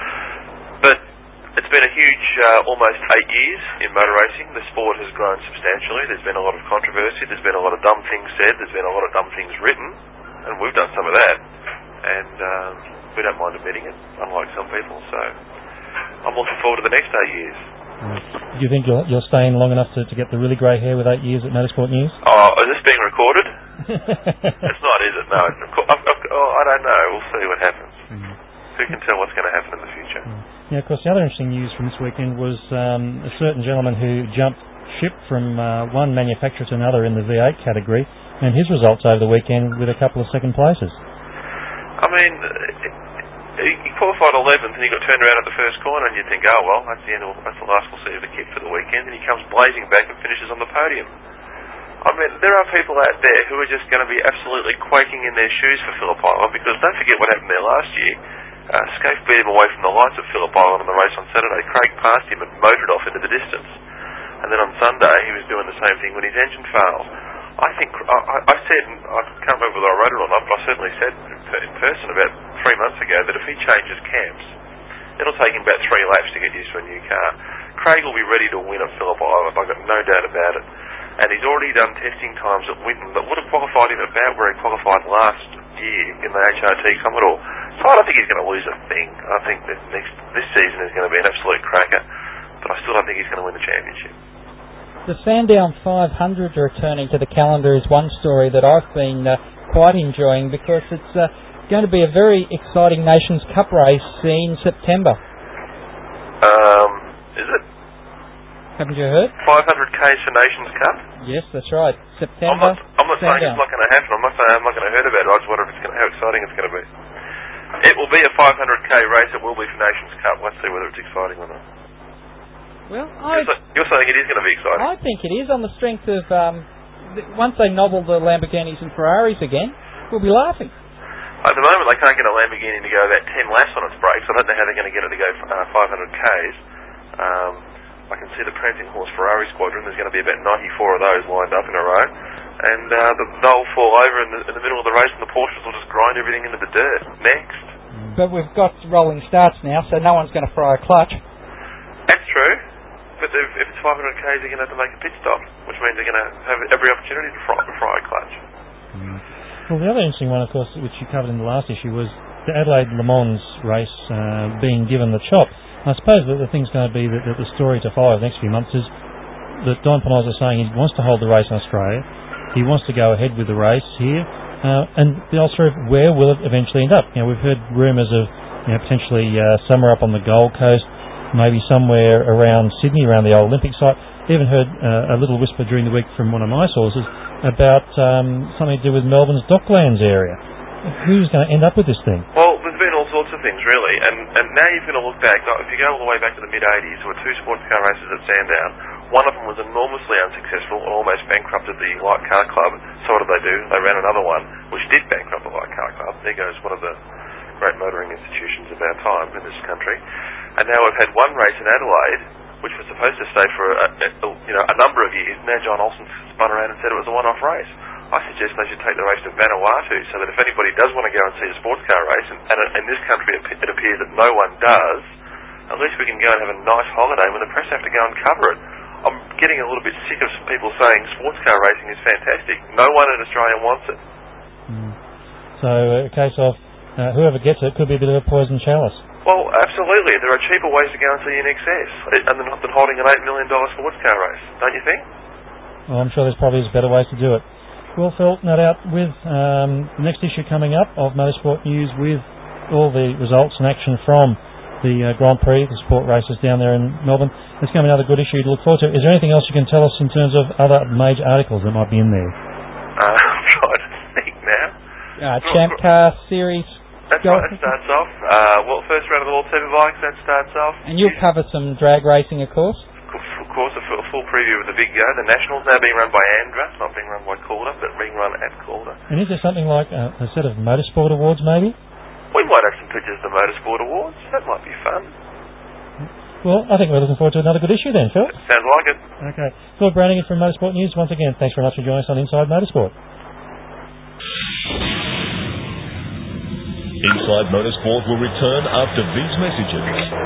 But it's been a huge, uh, almost eight years in motor racing. The sport has grown substantially. There's been a lot of controversy. There's been a lot of dumb things said. There's been a lot of dumb things written, and we've done some of that. And um, we don't mind admitting it, unlike some people. So I'm looking forward to the next eight years. Do you think you're, you're staying long enough to, to get the really grey hair with eight years at Motorsport News? Oh, is this being recorded? It's not, is it? No. Of course, I've, I've, oh, I don't know. We'll see what happens. Mm. Who can tell what's going to happen in the future? Mm. Yeah, of course, the other interesting news from this weekend was um, a certain gentleman who jumped ship from uh, one manufacturer to another in the V eight category, and his results over the weekend with a couple of second places. I mean, he qualified eleventh and he got turned around at the first corner, and you think, oh well, that's the end. Of, that's the last we'll see of the kit for the weekend, and he comes blazing back and finishes on the podium. I mean, there are people out there who are just going to be absolutely quaking in their shoes for Phillip Island, because don't forget what happened there last year. Uh, Scaife beat him away from the lights at Phillip Island in the race on Saturday. Craig passed him and motored off into the distance, and then on Sunday he was doing the same thing when his engine failed. I think I, I said, I can't remember whether I wrote it or not, but I certainly said in person about three months ago that if he changes camps, it'll take him about three laps to get used to a new car. Craig will be ready to win at Phillip Island, I've got no doubt about it. And he's already done testing times at Winton that would have qualified him about where he qualified last year in the H R T Commodore. So I don't think he's going to lose a thing. I think that next this season is going to be an absolute cracker, but I still don't think he's going to win the championship. The Sandown five hundred returning to the calendar is one story that I've been uh, quite enjoying, because it's uh, going to be a very exciting Nations Cup race in September. Um, is it? Haven't you heard? five hundred kays for Nations Cup? Yes, that's right. September. I'm not, I'm not saying it's not going to happen. I'm not saying I'm not going to heard about it. I just wonder if it's going to, how exciting it's going to be. It will be a five hundred k race. It will be for Nations Cup. Let's see whether it's exciting or not. Well, I, you're, say, you're saying it is going to be exciting. I think it is, on the strength of um, th- once they nobble the Lamborghinis and Ferraris again, we'll be laughing. At the moment, they can't get a Lamborghini to go about ten laps on its brakes. I don't know how they're going to get it to go uh, five hundred kays. Um, I can see the prancing horse Ferrari squadron. There's going to be about ninety-four of those lined up in a row, and uh, the, they'll fall over in the, in the middle of the race, and the Porsches will just grind everything into the dirt. Next. But we've got rolling starts now, so no one's going to fry a clutch. That's true. But if, if it's five hundred kays, they're going to have to make a pit stop, which means they're going to have every opportunity to fry, to fry a clutch. Mm. Well, the other interesting one, of course, which you covered in the last issue, was the Adelaide Le Mans race uh, being given the chop. I suppose that the thing's going to be that, that the story to follow the next few months is that Don Penoz is saying he wants to hold the race in Australia. He wants to go ahead with the race here. Uh, and the also, where will it eventually end up? You know, we've heard rumours of, you know, potentially uh, somewhere up on the Gold Coast, maybe somewhere around Sydney, around the old Olympic site. even heard uh, a little whisper during the week from one of my sources about um, something to do with Melbourne's Docklands area. Who's going to end up with this thing? Well, there's been all sorts of things, really, and, and now you're going to look back. If you go all the way back to the mid-eighties, there were two sports car races at Sandown. One of them was enormously unsuccessful and almost bankrupted the Light Car Club. So what did they do? They ran another one, which did bankrupt the Light Car Club. There goes one of the great motoring institutions of our time in this country. And now we've had one race in Adelaide, which was supposed to stay for a, a, you know, a number of years. Now John Olsen spun around and said it was a one-off race. I suggest they should take the race to Vanuatu so that if anybody does want to go and see a sports car race, and, and in this country it, it appears that no one does, at least we can go and have a nice holiday when the press have to go and cover it. I'm getting a little bit sick of people saying sports car racing is fantastic. No one in Australia wants it. Mm. So a case of uh, whoever gets it could be a bit of a poison chalice. Well, absolutely. There are cheaper ways to go and see in excess and than, than holding an eight million dollars sports car race, don't you think? Well, I'm sure there's probably better ways to do it. Well, Phil, no doubt, with um, the next issue coming up of Motorsport News with all the results and action from the uh, Grand Prix, the sport races down there in Melbourne, it's going to be another good issue to look forward to. Is there anything else you can tell us in terms of other major articles that might be in there? Uh, I'm trying to think now. Uh, Champ Car Series. That's right, that starts off. Uh, well, first round of the World Superbikes, that starts off. And you'll cover some drag racing, of course. Of course, a full preview of the big go. The Nationals now being run by Andra, not being run by Calder, but being run at Calder. And is there something like a, a set of motorsport awards, maybe? We might have some pictures of the motorsport awards. That might be fun. Well, I think we're looking forward to another good issue then, Phil. Sounds like it. Okay. Phil Brannigan from Motorsport News, once again, thanks very much for joining us on Inside Motorsport. Inside Motorsport will return after these messages.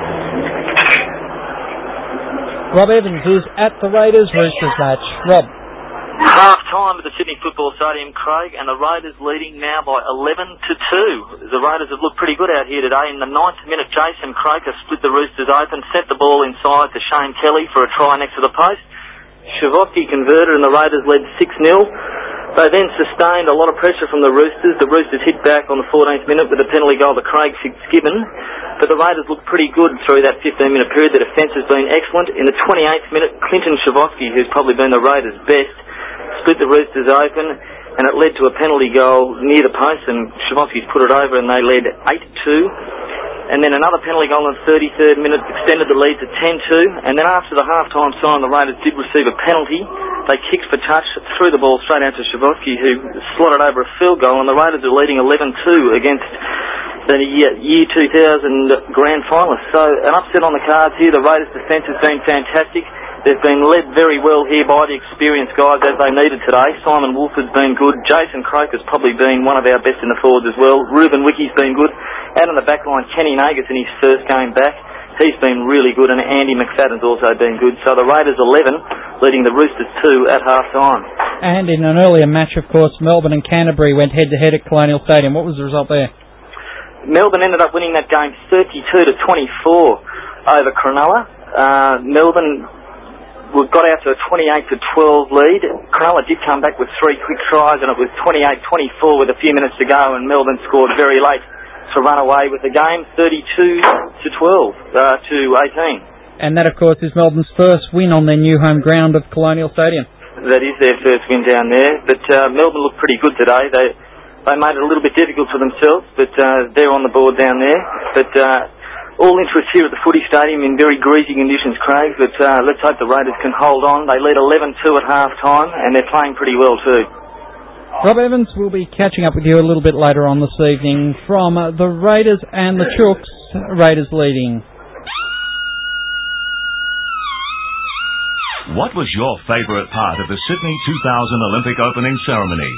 Rob Evans is at the Raiders Roosters match. Rob. Half time at the Sydney Football Stadium, Craig, and the Raiders leading now by eleven to two. The Raiders have looked pretty good out here today. In the ninth minute, Jason Croker split the Roosters open, sent the ball inside to Shane Kelly for a try next to the post. Shavotki converted and the Raiders led six nil. They then sustained a lot of pressure from the Roosters. The Roosters hit back on the fourteenth minute with a penalty goal to Craig Fitzgibbon. But the Raiders looked pretty good through that fifteen minute period. The defence has been excellent. In the twenty-eighth minute, Clinton Shavotki, who's probably been the Raiders' best, split the Roosters open, and it led to a penalty goal near the post, and Shavotki's put it over, and they led eight two. And then another penalty goal in the thirty-third minute extended the lead to ten two. And then after the half-time sign, the Raiders did receive a penalty. They kicked for touch, threw the ball straight out to Shavotki, who slotted over a field goal, and the Raiders are leading eleven two against the year two thousand grand finalists. So an upset on the cards here. The Raiders' defence has been fantastic. They've been led very well here by the experienced guys as they needed today. Simon Wolford's been good. Jason Croker's probably been one of our best in the forwards as well. Ruben Wickey's been good. Out on the back line, Kenny Nagus in his first game back. He's been really good, and Andy McFadden's also been good. So the Raiders eleven, leading the Roosters two at half-time. And in an earlier match, of course, Melbourne and Canterbury went head-to-head at Colonial Stadium. What was the result there? Melbourne ended up winning that game thirty-two to twenty-four over Cronulla. Uh, Melbourne got out to a twenty-eight to twelve lead. Cronulla did come back with three quick tries, and it was twenty-eight twenty-four with a few minutes to go, and Melbourne scored very late to run away with the game, thirty-two to twelve uh, to eighteen. And that, of course, is Melbourne's first win on their new home ground of Colonial Stadium. That is their first win down there, but uh, Melbourne looked pretty good today. They they made it a little bit difficult for themselves, but uh, they're on the board down there. But uh, all interest here at the footy stadium in very greasy conditions, Craig, but uh, let's hope the Raiders can hold on. They led eleven two at half-time, and they're playing pretty well too. Rob Evans will be catching up with you a little bit later on this evening from uh, the Raiders and the Chooks. Raiders leading. What was your favourite part of the Sydney two thousand Olympic opening ceremony?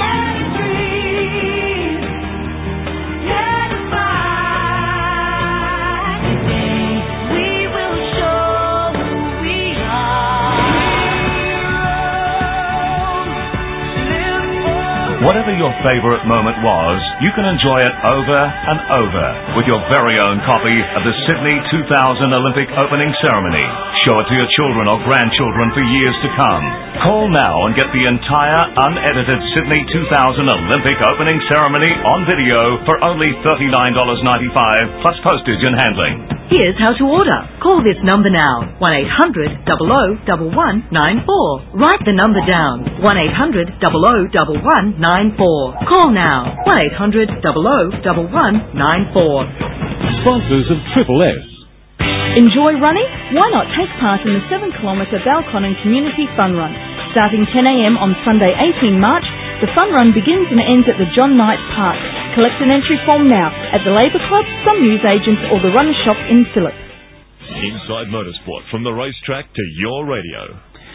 Whatever your favourite moment was, you can enjoy it over and over with your very own copy of the Sydney two thousand Olympic opening ceremony. Show it to your children or grandchildren for years to come. Call now and get the entire unedited Sydney two thousand Olympic opening ceremony on video for only thirty-nine dollars ninety-five plus postage and handling. Here's how to order. Call this number now, one eight hundred, double oh, double one nine four. Write the number down, one eight hundred, double oh, double one nine four. Call now, one eight hundred, double oh, double one nine four. Sponsors of Triple S. Enjoy running? Why not take part in the seven kilometre Balconnen Community Fun Run? Starting ten a m on Sunday eighteenth March, the fun run begins and ends at the John Knight Park. Collect an entry form now at the Labour Club, some newsagents or the Runner Shop in Phillip. Inside Motorsport, from the racetrack to your radio.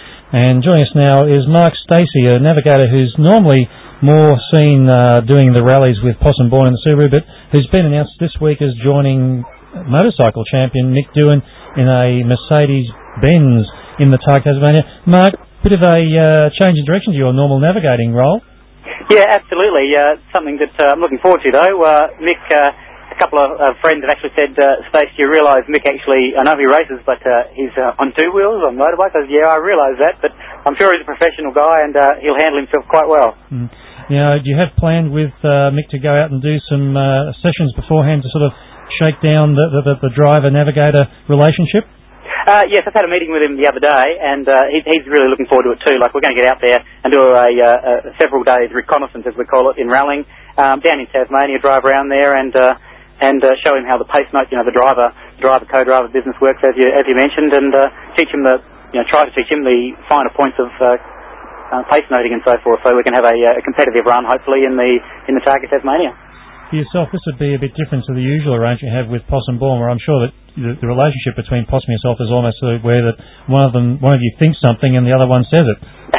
And joining us now is Mark Stacey, a navigator who's normally more seen uh, doing the rallies with Possumbourne and the Subaru, but who's been announced this week as joining motorcycle champion Mick Doohan in a Mercedes-Benz in the Targa Tasmania. Mark, bit of a uh, change in direction to your normal navigating role. Yeah, absolutely. Uh, something that uh, I'm looking forward to, though. Uh, Mick, uh, a couple of uh, friends have actually said, uh, Stace, do you realise Mick actually, I know he races, but uh, he's uh, on two wheels, on motorbikes? I said, yeah, I realise that, but I'm sure he's a professional guy and uh, he'll handle himself quite well. Mm. Now, do you have planned with uh, Mick to go out and do some uh, sessions beforehand to sort of shake down the, the, the driver-navigator relationship? Uh, yes, I've had a meeting with him the other day, and uh, he, he's really looking forward to it too. Like, we're going to get out there and do a, uh, a several days reconnaissance, as we call it, in rallying, um, down in Tasmania, drive around there and uh, and uh, show him how the pace note, you know, the driver, driver, co-driver business works, as you as you mentioned, and uh, teach him the, you know, try to teach him the finer points of uh, uh, pace noting and so forth, so we can have a, a competitive run, hopefully, in the in the Targa Tasmania. For yourself, this would be a bit different to the usual arrangement you have with Possumbourne, where I'm sure that the, the relationship between Possum and yourself is almost uh, where that one of them, one of you thinks something and the other one says it.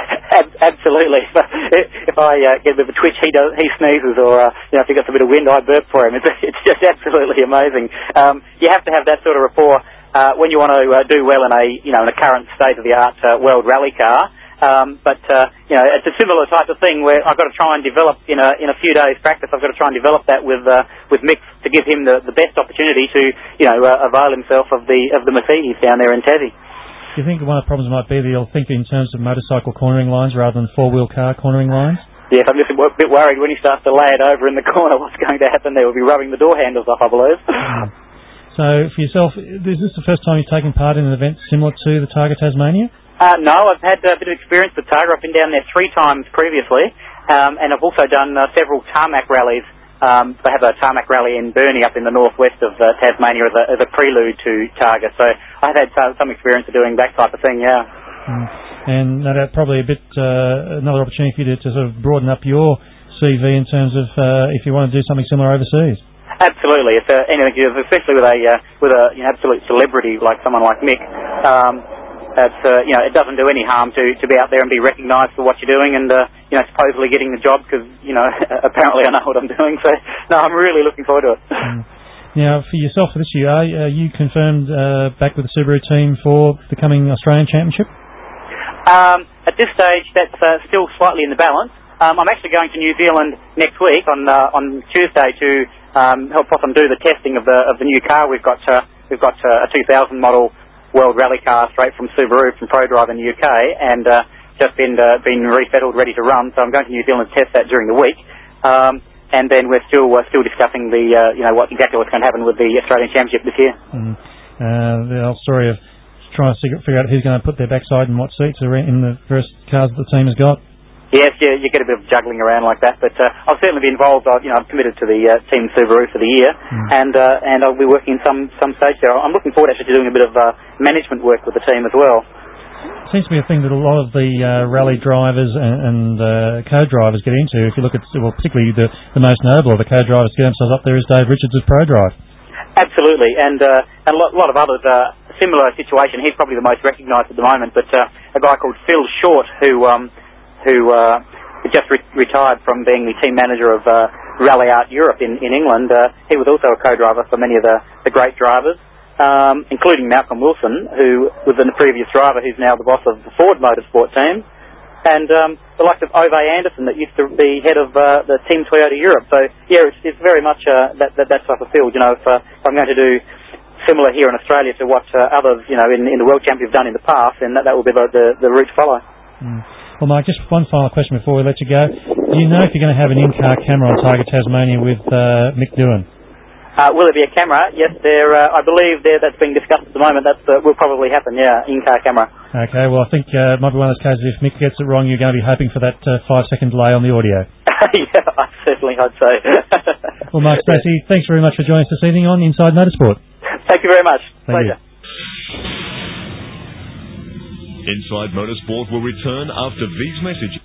Absolutely. If I uh, get a bit of a twitch, he does, he sneezes, or uh, you know, if he gets a bit of wind, I burp for him. It's, it's just absolutely amazing. Um, you have to have that sort of rapport uh, when you want to uh, do well in a, you know, in a current state-of-the-art uh, world rally car. Um, but uh, you know, it's a similar type of thing where I've got to try and develop in a in a few days' practice. I've got to try and develop that with uh, with Mick to give him the, the best opportunity to, you know, uh, avail himself of the of the Mercedes down there in Tassie. Do you think one of the problems might be that you'll think in terms of motorcycle cornering lines rather than four-wheel car cornering lines? Yes, I'm just a bit worried when he starts to lay it over in the corner. What's going to happen there? We'll be rubbing the door handles off, I believe. Mm. So, for yourself, is this the first time you've taken part in an event similar to the Targa Tasmania? Uh, no, I've had a bit of experience with Targa. I've been down there three times previously, um, and I've also done uh, several tarmac rallies. Um, they have a tarmac rally in Burnie up in the northwest of uh, Tasmania as a, as a prelude to Targa. So I've had uh, some experience of doing that type of thing, yeah. Mm. And no doubt probably a bit uh, another opportunity for you to, to sort of broaden up your C V in terms of uh, if you want to do something similar overseas. Absolutely, it's uh, anything, especially with a uh, with a you know, absolute celebrity like someone like Mick. Um, it's, uh, you know, it doesn't do any harm to, to be out there and be recognised for what you're doing, and uh, you know, supposedly getting the job because you know apparently I know what I'm doing. So no, I'm really looking forward to it. Mm. Now, for yourself for this year, are you confirmed uh, back with the Subaru team for the coming Australian Championship? Um, at this stage, that's uh, still slightly in the balance. Um, I'm actually going to New Zealand next week on uh, on Tuesday to um, help Possum do the testing of the of the new car. We've got uh, we've got uh, a two thousand model World Rally car straight from Subaru from ProDrive in the U K, and uh, just been uh, been refettled, ready to run. So I'm going to New Zealand to test that during the week, um, and then we're still uh, still discussing the uh, you know what exactly what's going to happen with the Australian Championship this year. Mm. Uh, the old story of trying to figure out who's going to put their backside in what seats are in the first cars that the team has got. Yes, yeah, you get a bit of juggling around like that, but uh, I'll certainly be involved. I, you know, I'm committed to the uh, Team Subaru for the year, mm. and uh, and I'll be working in some some stage there. I'm looking forward actually to doing a bit of uh, management work with the team as well. It seems to be a thing that a lot of the uh, rally drivers and, and uh, co-drivers get into. If you look at, well, particularly the, the most notable of the co-drivers get themselves up there is Dave Richards' ProDrive. Absolutely, and uh, and a lot, lot of others. Uh, similar situation. He's probably the most recognised at the moment, but uh, a guy called Phil Short, who um, who uh, just re- retired from being the team manager of uh, Rally Art Europe in, in England. Uh, he was also a co-driver for many of the, the great drivers, um, including Malcolm Wilson, who was the previous driver, who's now the boss of the Ford Motorsport team, and um, the likes of Ove Anderson, that used to be head of uh, the Team Toyota Europe. So, yeah, it's, it's very much uh, that, that, that type of field. You know, if, uh, if I'm going to do similar here in Australia to what uh, others, you know, in, in the World Championship have done in the past, and that, that will be the, the, the route to follow. Mm. Well, Mike, just one final question before we let you go. Do you know if you're going to have an in-car camera on Targa Tasmania with uh, Mick Doohan? Uh, will there be a camera? Yes, there. Uh, I believe there that's being discussed at the moment. That uh, will probably happen. Yeah, in-car camera. Okay. Well, I think uh, it might be one of those cases. If Mick gets it wrong, you're going to be hoping for that uh, five-second delay on the audio. Yeah, I certainly hope so. Well, Mark Stacey, thanks very much for joining us this evening on Inside Motorsport. Thank you very much. Thank Pleasure. You. Inside Motorsport will return after these messages.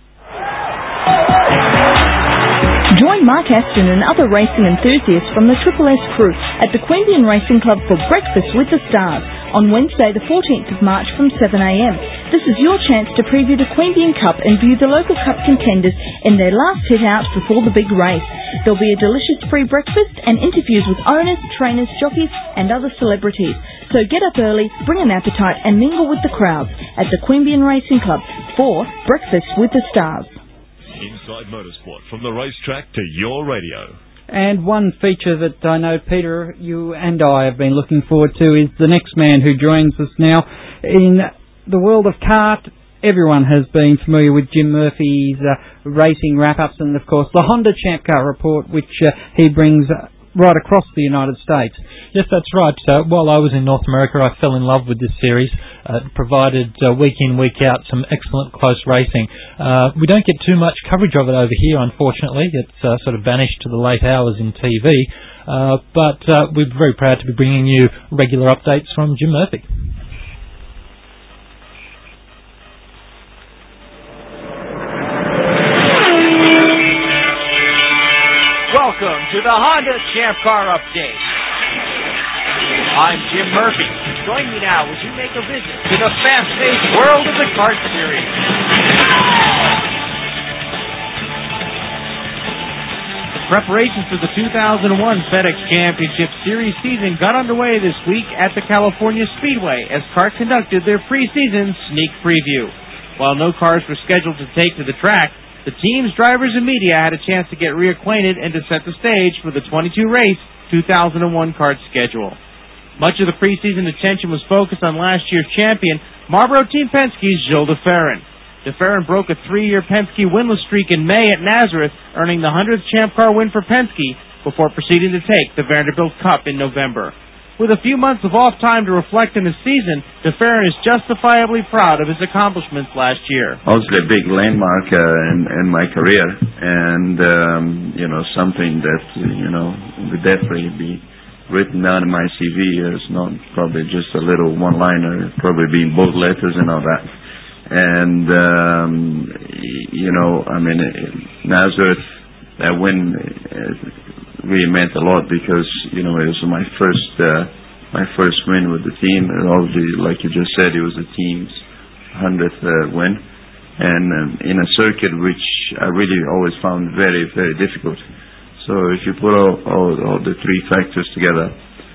Join Mark Aston and other racing enthusiasts from the Triple S crew at the Queanbeyan Racing Club for Breakfast with the Stars on Wednesday the fourteenth of March from seven a m. This is your chance to preview the Queanbeyan Cup and view the local cup contenders in their last hit-out before the big race. There'll be a delicious free breakfast and interviews with owners, trainers, jockeys and other celebrities. So get up early, bring an appetite and mingle with the crowds at the Queanbeyan Racing Club for Breakfast with the Stars. Inside Motorsport, from the racetrack to your radio. And one feature that I know, Peter, you and I have been looking forward to is the next man who joins us now. In the world of kart, everyone has been familiar with Jim Murphy's uh, racing wrap-ups and, of course, the Honda Champ Car report, which uh, he brings uh, right across the United States. Yes, that's right. Uh, while I was in North America, I fell in love with this series. Uh, it provided uh, week in, week out some excellent close racing. Uh, we don't get too much coverage of it over here, unfortunately. It's uh, sort of banished to the late hours in T V. Uh, but uh, we're very proud to be bringing you regular updates from Jim Murphy. Welcome to the Honda Champ Car Update. I'm Jim Murphy. Join me now as we make a visit to the fast-paced world of the kart series. Preparations for the two thousand one FedEx Championship Series season got underway this week at the California Speedway as CART conducted their preseason sneak preview. While no cars were scheduled to take to the track, the teams, drivers, and media had a chance to get reacquainted and to set the stage for the twenty-two race two thousand one CART schedule. Much of the preseason attention was focused on last year's champion, Marlboro Team Penske's Gilles de Ferran. De Ferran broke a three-year Penske winless streak in May at Nazareth, earning the hundredth Champ Car win for Penske before proceeding to take the Vanderbilt Cup in November. With a few months of off time to reflect on his season, De Ferran is justifiably proud of his accomplishments last year. Obviously a big landmark uh, in, in my career, and um, you know, something that you know would definitely be written down in my C V as not probably just a little one-liner, probably be in both letters and all that. And um, you know, I mean, Nazareth, that win uh, really meant a lot because you know it was my first uh, my first win with the team. And obviously, like you just said, it was the team's hundredth uh, win, and um, in a circuit which I really always found very very difficult. So if you put all, all, all the three factors together,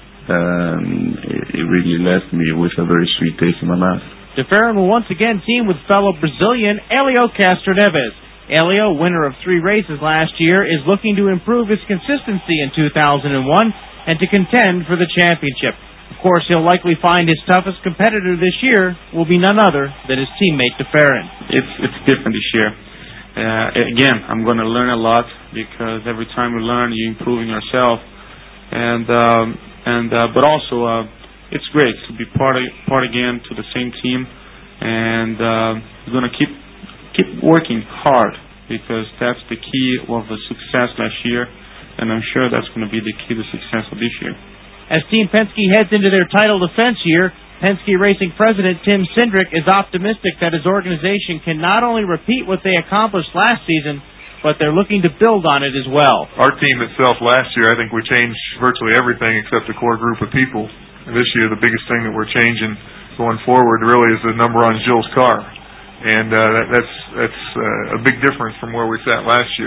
um, it, it really left me with a very sweet taste in my mouth. De Ferran will once again team with fellow Brazilian Helio Castroneves. Helio, winner of three races last year, is looking to improve his consistency in two thousand one and to contend for the championship. Of course, he'll likely find his toughest competitor this year will be none other than his teammate De Ferran. It's, it's different this year. Uh, again, I'm going to learn a lot because every time we learn, you're improving yourself, and um, and uh, but also uh, it's great to be part of, part again to the same team, and uh, we're going to keep keep working hard because that's the key of the success last year, and I'm sure that's going to be the key to success of this year. As Team Penske heads into their title defense year, Penske Racing President Tim Cindric is optimistic that his organization can not only repeat what they accomplished last season, but they're looking to build on it as well. Our team itself last year, I think we changed virtually everything except a core group of people. And this year, the biggest thing that we're changing going forward really is the number on Gilles' car. And uh, that, that's that's uh, a big difference from where we sat last year.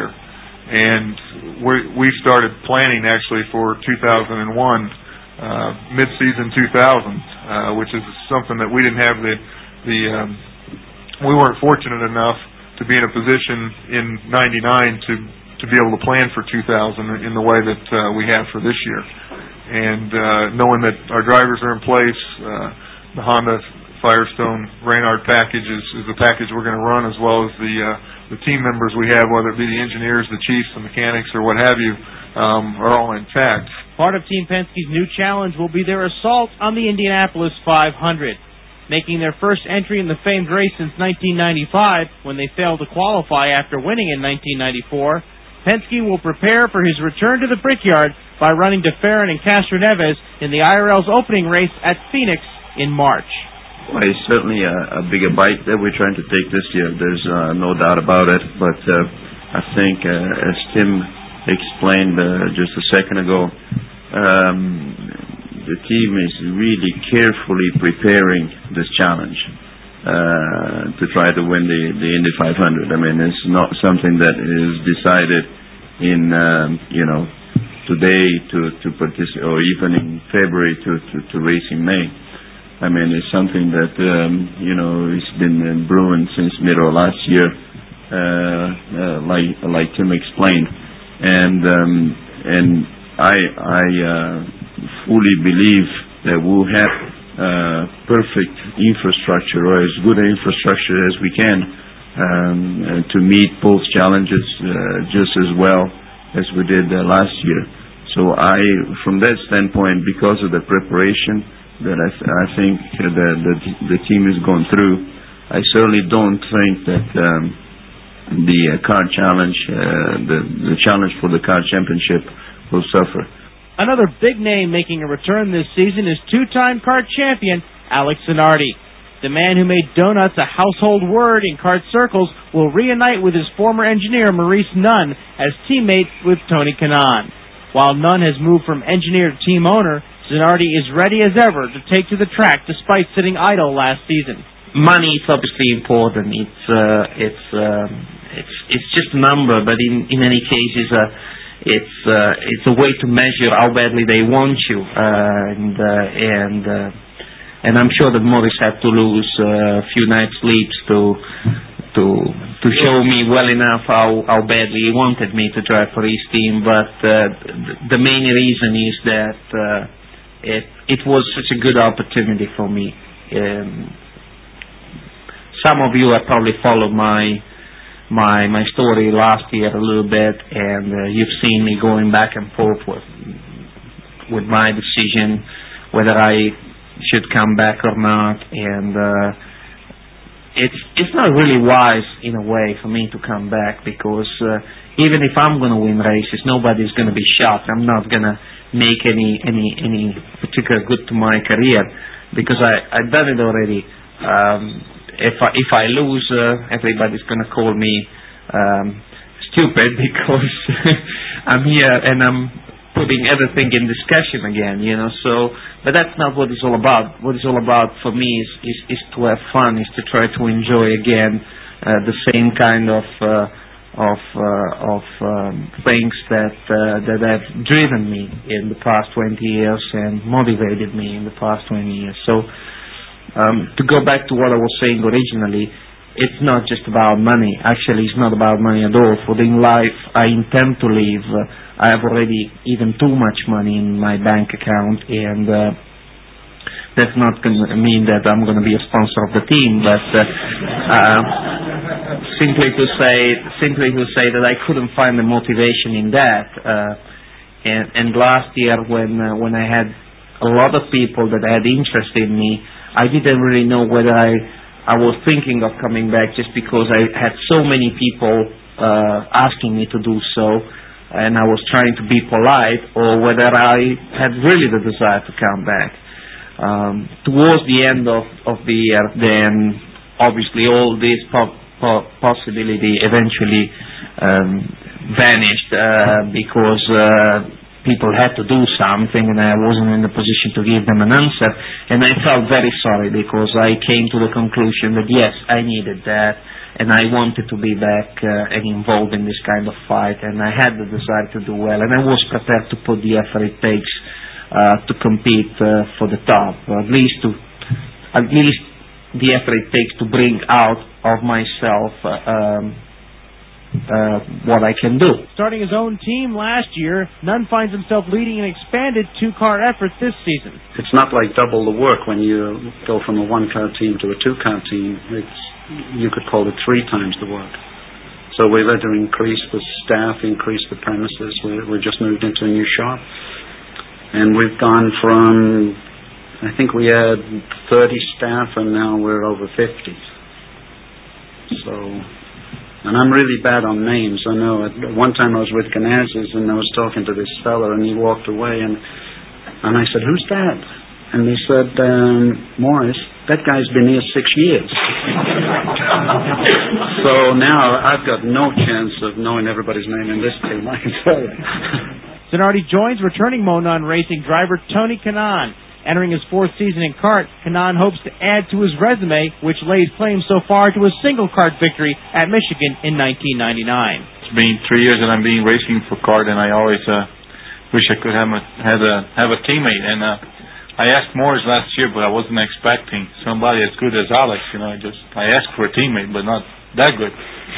And we we started planning actually for two thousand one, uh, mid-season two thousand, uh, which is something that we didn't have the the um, we weren't fortunate enough to be in a position in ninety-nine to to be able to plan for two thousand in the way that uh, we have for this year. And uh, knowing that our drivers are in place, uh, the Honda Firestone Reynard package is, is the package we're going to run, as well as the uh, the team members we have, whether it be the engineers, the chiefs, the mechanics, or what have you, um, are all intact. Part of Team Penske's new challenge will be their assault on the Indianapolis five hundred. Making their first entry in the famed race since nineteen ninety-five, when they failed to qualify after winning in nineteen ninety-four, Penske will prepare for his return to the Brickyard by running DeFerrin and Castroneves in the I R L's opening race at Phoenix in March. Well, it's certainly a, a bigger bite that we're trying to take this year. There's uh, no doubt about it. But uh, I think, uh, as Tim explained uh, just a second ago, um, the team is really carefully preparing this challenge uh, to try to win the, the Indy five hundred. I mean, it's not something that is decided in, um, you know, today to, to participate, or even in February to, to, to race in May. I mean, it's something that, um, you know, it's been uh, brewing since middle of last year, uh, uh, like like Tim explained. And um, and I, I uh, fully believe that we'll have uh, perfect infrastructure, or as good an infrastructure as we can, um, uh, to meet both challenges uh, just as well as we did uh, last year. So I, from that standpoint, because of the preparation that I, th- I think uh, the, the the team is going through, I certainly don't think that um, the uh, car challenge, uh, the the challenge for the car championship, will suffer. Another big name making a return this season is two-time kart champion Alex Zanardi. The man who made donuts a household word in kart circles will reunite with his former engineer Maurice Nunn as teammate with Tony Kanaan. While Nunn has moved from engineer to team owner, Zanardi is ready as ever to take to the track despite sitting idle last season. Money is obviously important. It's uh, it's um, it's it's just a number, but in in any case, it's a it's uh, it's a way to measure how badly they want you, uh, and uh, and uh, and I'm sure that Maurice had to lose uh, a few nights' sleeps to to to show me well enough how how badly he wanted me to drive for his team. But uh, the main reason is that. Uh, It it was such a good opportunity for me. Um, some of you have probably followed my my my story last year a little bit, and uh, you've seen me going back and forth with with my decision whether I should come back or not. And uh, it's it's not really wise in a way for me to come back, because uh, even if I'm going to win races, nobody's going to be shocked. I'm not going to make any any any particular good to my career, because I I've done it already. Um, if I if I lose, uh, everybody's gonna call me um, stupid because I'm here and I'm putting everything in discussion again, you know. So, but that's not what it's all about. What it's all about for me is is, is to have fun, is to try to enjoy again uh, the same kind of. Uh, of uh, of um, things that uh, that have driven me in the past twenty years and motivated me in the past twenty years. So um, to go back to what I was saying originally, it's not just about money. Actually, it's not about money at all. For the life I intend to live, uh, I have already even too much money in my bank account, and uh, that's not going to mean that I'm going to be a sponsor of the team, but uh, uh, simply to say, simply to say that I couldn't find the motivation in that. Uh, and, and last year, when uh, when I had a lot of people that had interest in me, I didn't really know whether I I was thinking of coming back just because I had so many people uh, asking me to do so, and I was trying to be polite, or whether I had really the desire to come back. Um, towards the end of, of the year, then obviously all this po- po- possibility eventually um, vanished uh, because uh, people had to do something, and I wasn't in a position to give them an answer. And I felt very sorry, because I came to the conclusion that yes, I needed that, and I wanted to be back uh, and involved in this kind of fight, and I had the desire to do well, and I was prepared to put the effort it takes Uh, to compete uh, for the top, or at least to, at least the effort it takes to bring out of myself uh, um, uh, what I can do. Starting his own team last year, Nunn finds himself leading an expanded two-car effort this season. It's not like double the work when you go from a one-car team to a two-car team. It's, you could call it three times the work. So we've had to increase the staff, increase the premises. We we just moved into a new shop. And we've gone from, I think we had thirty staff, and now we're over fifty. So, and I'm really bad on names. I know. At one time I was with Ganassis, and I was talking to this fella, and he walked away, and and I said, "Who's that?" And they said, um, "Morris. That guy's been here six years." So now I've got no chance of knowing everybody's name in this team, I can tell you. Zanardi joins returning Monon Racing driver Tony Kanaan. Entering his fourth season in kart, Kanaan hopes to add to his resume, which lays claim so far to a single kart victory at Michigan in nineteen ninety-nine. It's been three years that I've been racing for kart, and I always uh, wish I could have a have a have a teammate. And uh, I asked Morris last year, but I wasn't expecting somebody as good as Alex. You know, I just I asked for a teammate, but not that good.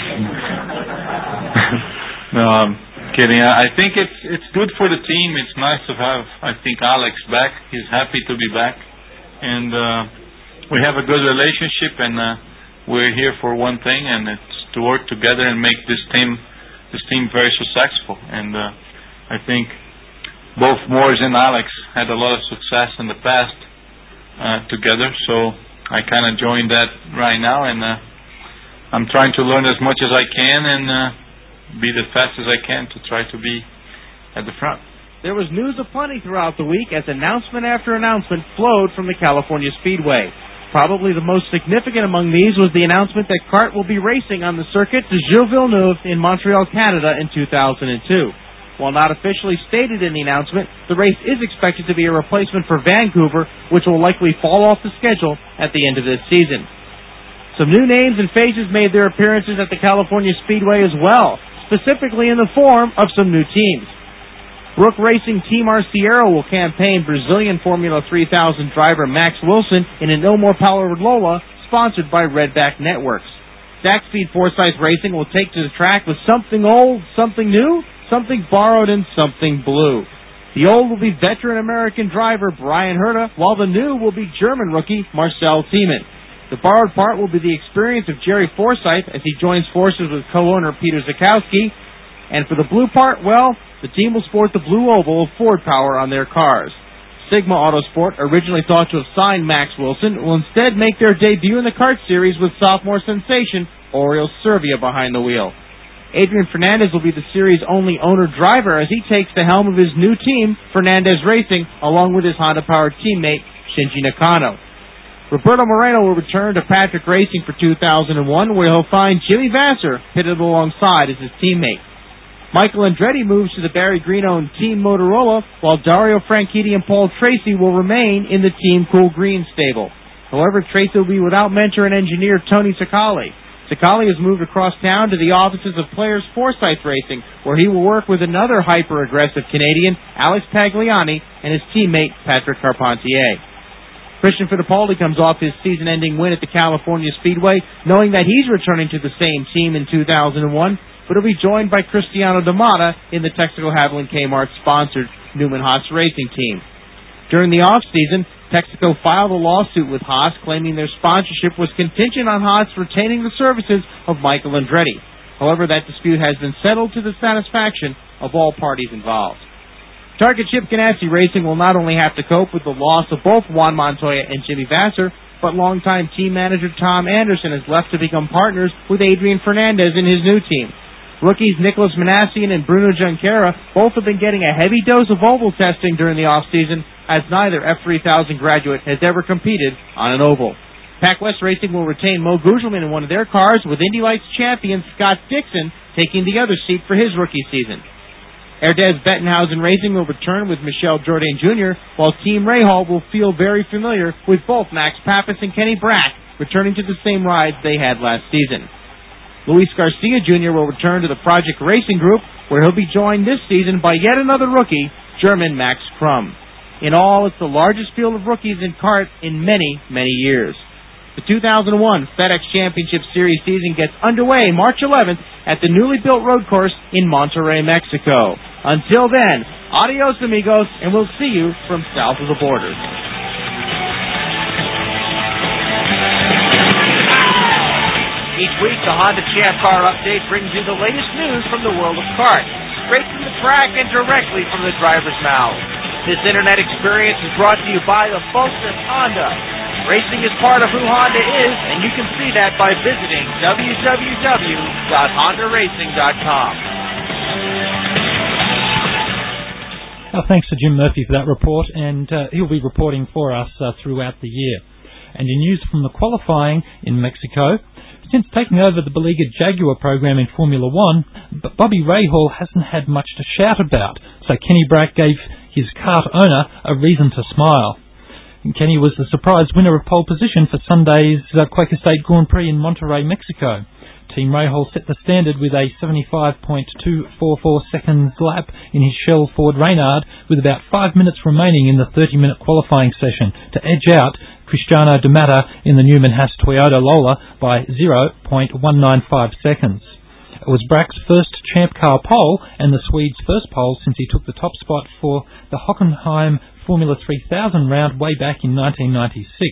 No, I'm kidding. I think it's it's good for the team. It's nice to have, I think, Alex back. He's happy to be back, and uh, we have a good relationship. And uh, we're here for one thing, and it's to work together and make this team this team very successful. And uh, I think both Morris and Alex had a lot of success in the past uh, together. So I kind of joined that right now, and uh, I'm trying to learn as much as I can and. Uh, be the fast as I can to try to be at the front. There was news aplenty throughout the week as announcement after announcement flowed from the California Speedway. Probably the most significant among these was the announcement that kart will be racing on the circuit de Gilles Villeneuve in Montreal, Canada in two thousand two. While not officially stated in the announcement, the race is expected to be a replacement for Vancouver, which will likely fall off the schedule at the end of this season. Some new names and faces made their appearances at the California Speedway as well, specifically in the form of some new teams. Brook Racing Team Arciero will campaign Brazilian Formula three thousand driver Max Wilson in an no more powered Lola sponsored by Redback Networks. Stack Speed Forsyth Racing will take to the track with something old, something new, something borrowed, and something blue. The old will be veteran American driver Brian Herta, while the new will be German rookie Marcel Thiemann. The borrowed part will be the experience of Jerry Forsyth as he joins forces with co-owner Peter Zakowski. And for the blue part, well, the team will sport the blue oval of Ford Power on their cars. Sigma Autosport, originally thought to have signed Max Wilson, will instead make their debut in the kart series with sophomore sensation Oriol Servia behind the wheel. Adrian Fernandez will be the series' only owner-driver as he takes the helm of his new team, Fernandez Racing, along with his Honda-powered teammate, Shinji Nakano. Roberto Moreno will return to Patrick Racing for two thousand one, where he'll find Jimmy Vasser pitted alongside as his teammate. Michael Andretti moves to the Barry Green-owned Team Motorola, while Dario Franchitti and Paul Tracy will remain in the Team Cool Green stable. However, Tracy will be without mentor and engineer Tony Sacali. Sacali has moved across town to the offices of Players Forsyth Racing, where he will work with another hyper-aggressive Canadian, Alex Tagliani, and his teammate, Patrick Carpentier. Christian Fittipaldi comes off his season-ending win at the California Speedway, knowing that he's returning to the same team in two thousand one, but he'll be joined by Cristiano D'Amata in the Texaco Haviland Kmart-sponsored Newman Haas Racing team. During the off-season, Texaco filed a lawsuit with Haas claiming their sponsorship was contingent on Haas retaining the services of Michael Andretti. However, that dispute has been settled to the satisfaction of all parties involved. Target Chip Ganassi Racing will not only have to cope with the loss of both Juan Montoya and Jimmy Vasser, but longtime team manager Tom Anderson has left to become partners with Adrian Fernandez in his new team. Rookies Nicholas Manassian and Bruno Junqueira both have been getting a heavy dose of oval testing during the off-season, as neither F three thousand graduate has ever competed on an oval. Pac West Racing will retain Mo Gugelman in one of their cars, with Indy Lights champion Scott Dixon taking the other seat for his rookie season. Erdez Bettenhausen Racing will return with Michel Jourdain Junior, while Team Rahal will feel very familiar with both Max Pappas and Kenny Brack, returning to the same rides they had last season. Luis Garcia Junior will return to the Project Racing Group, where he'll be joined this season by yet another rookie, German Max Krum. In all, it's the largest field of rookies in kart in many, many years. The two thousand one FedEx Championship Series season gets underway March eleventh at the newly built road course in Monterrey, Mexico. Until then, adios amigos, and we'll see you from south of the border. Each week, the Honda Champ Car Update brings you the latest news from the world of kart, straight from the track and directly from the driver's mouth. This internet experience is brought to you by the folks at Honda. Racing is part of who Honda is, and you can see that by visiting w w w dot honda racing dot com. Well, thanks to Jim Murphy for that report, and uh, he'll be reporting for us uh, throughout the year. And in news from the qualifying in Mexico, since taking over the beleaguered Jaguar program in Formula One, B- Bobby Rahal hasn't had much to shout about, so Kenny Brack gave his kart owner a reason to smile. And Kenny was the surprise winner of pole position for Sunday's uh, Quaker State Grand Prix in Monterrey, Mexico. Team Rahal set the standard with a seventy-five point two four four seconds lap in his Shell Ford Reynard with about five minutes remaining in the thirty-minute qualifying session to edge out Cristiano De Mata in the Newman Haas Toyota Lola by zero point one nine five seconds. It was Brack's first Champ Car pole and the Swede's first pole since he took the top spot for the Hockenheim Formula three thousand round way back in nineteen ninety-six.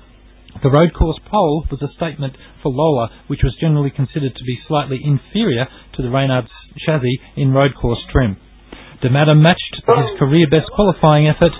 The road course pole was a statement for Lola, which was generally considered to be slightly inferior to the Reynard's chassis in road course trim. De Mata matched his career best qualifying effort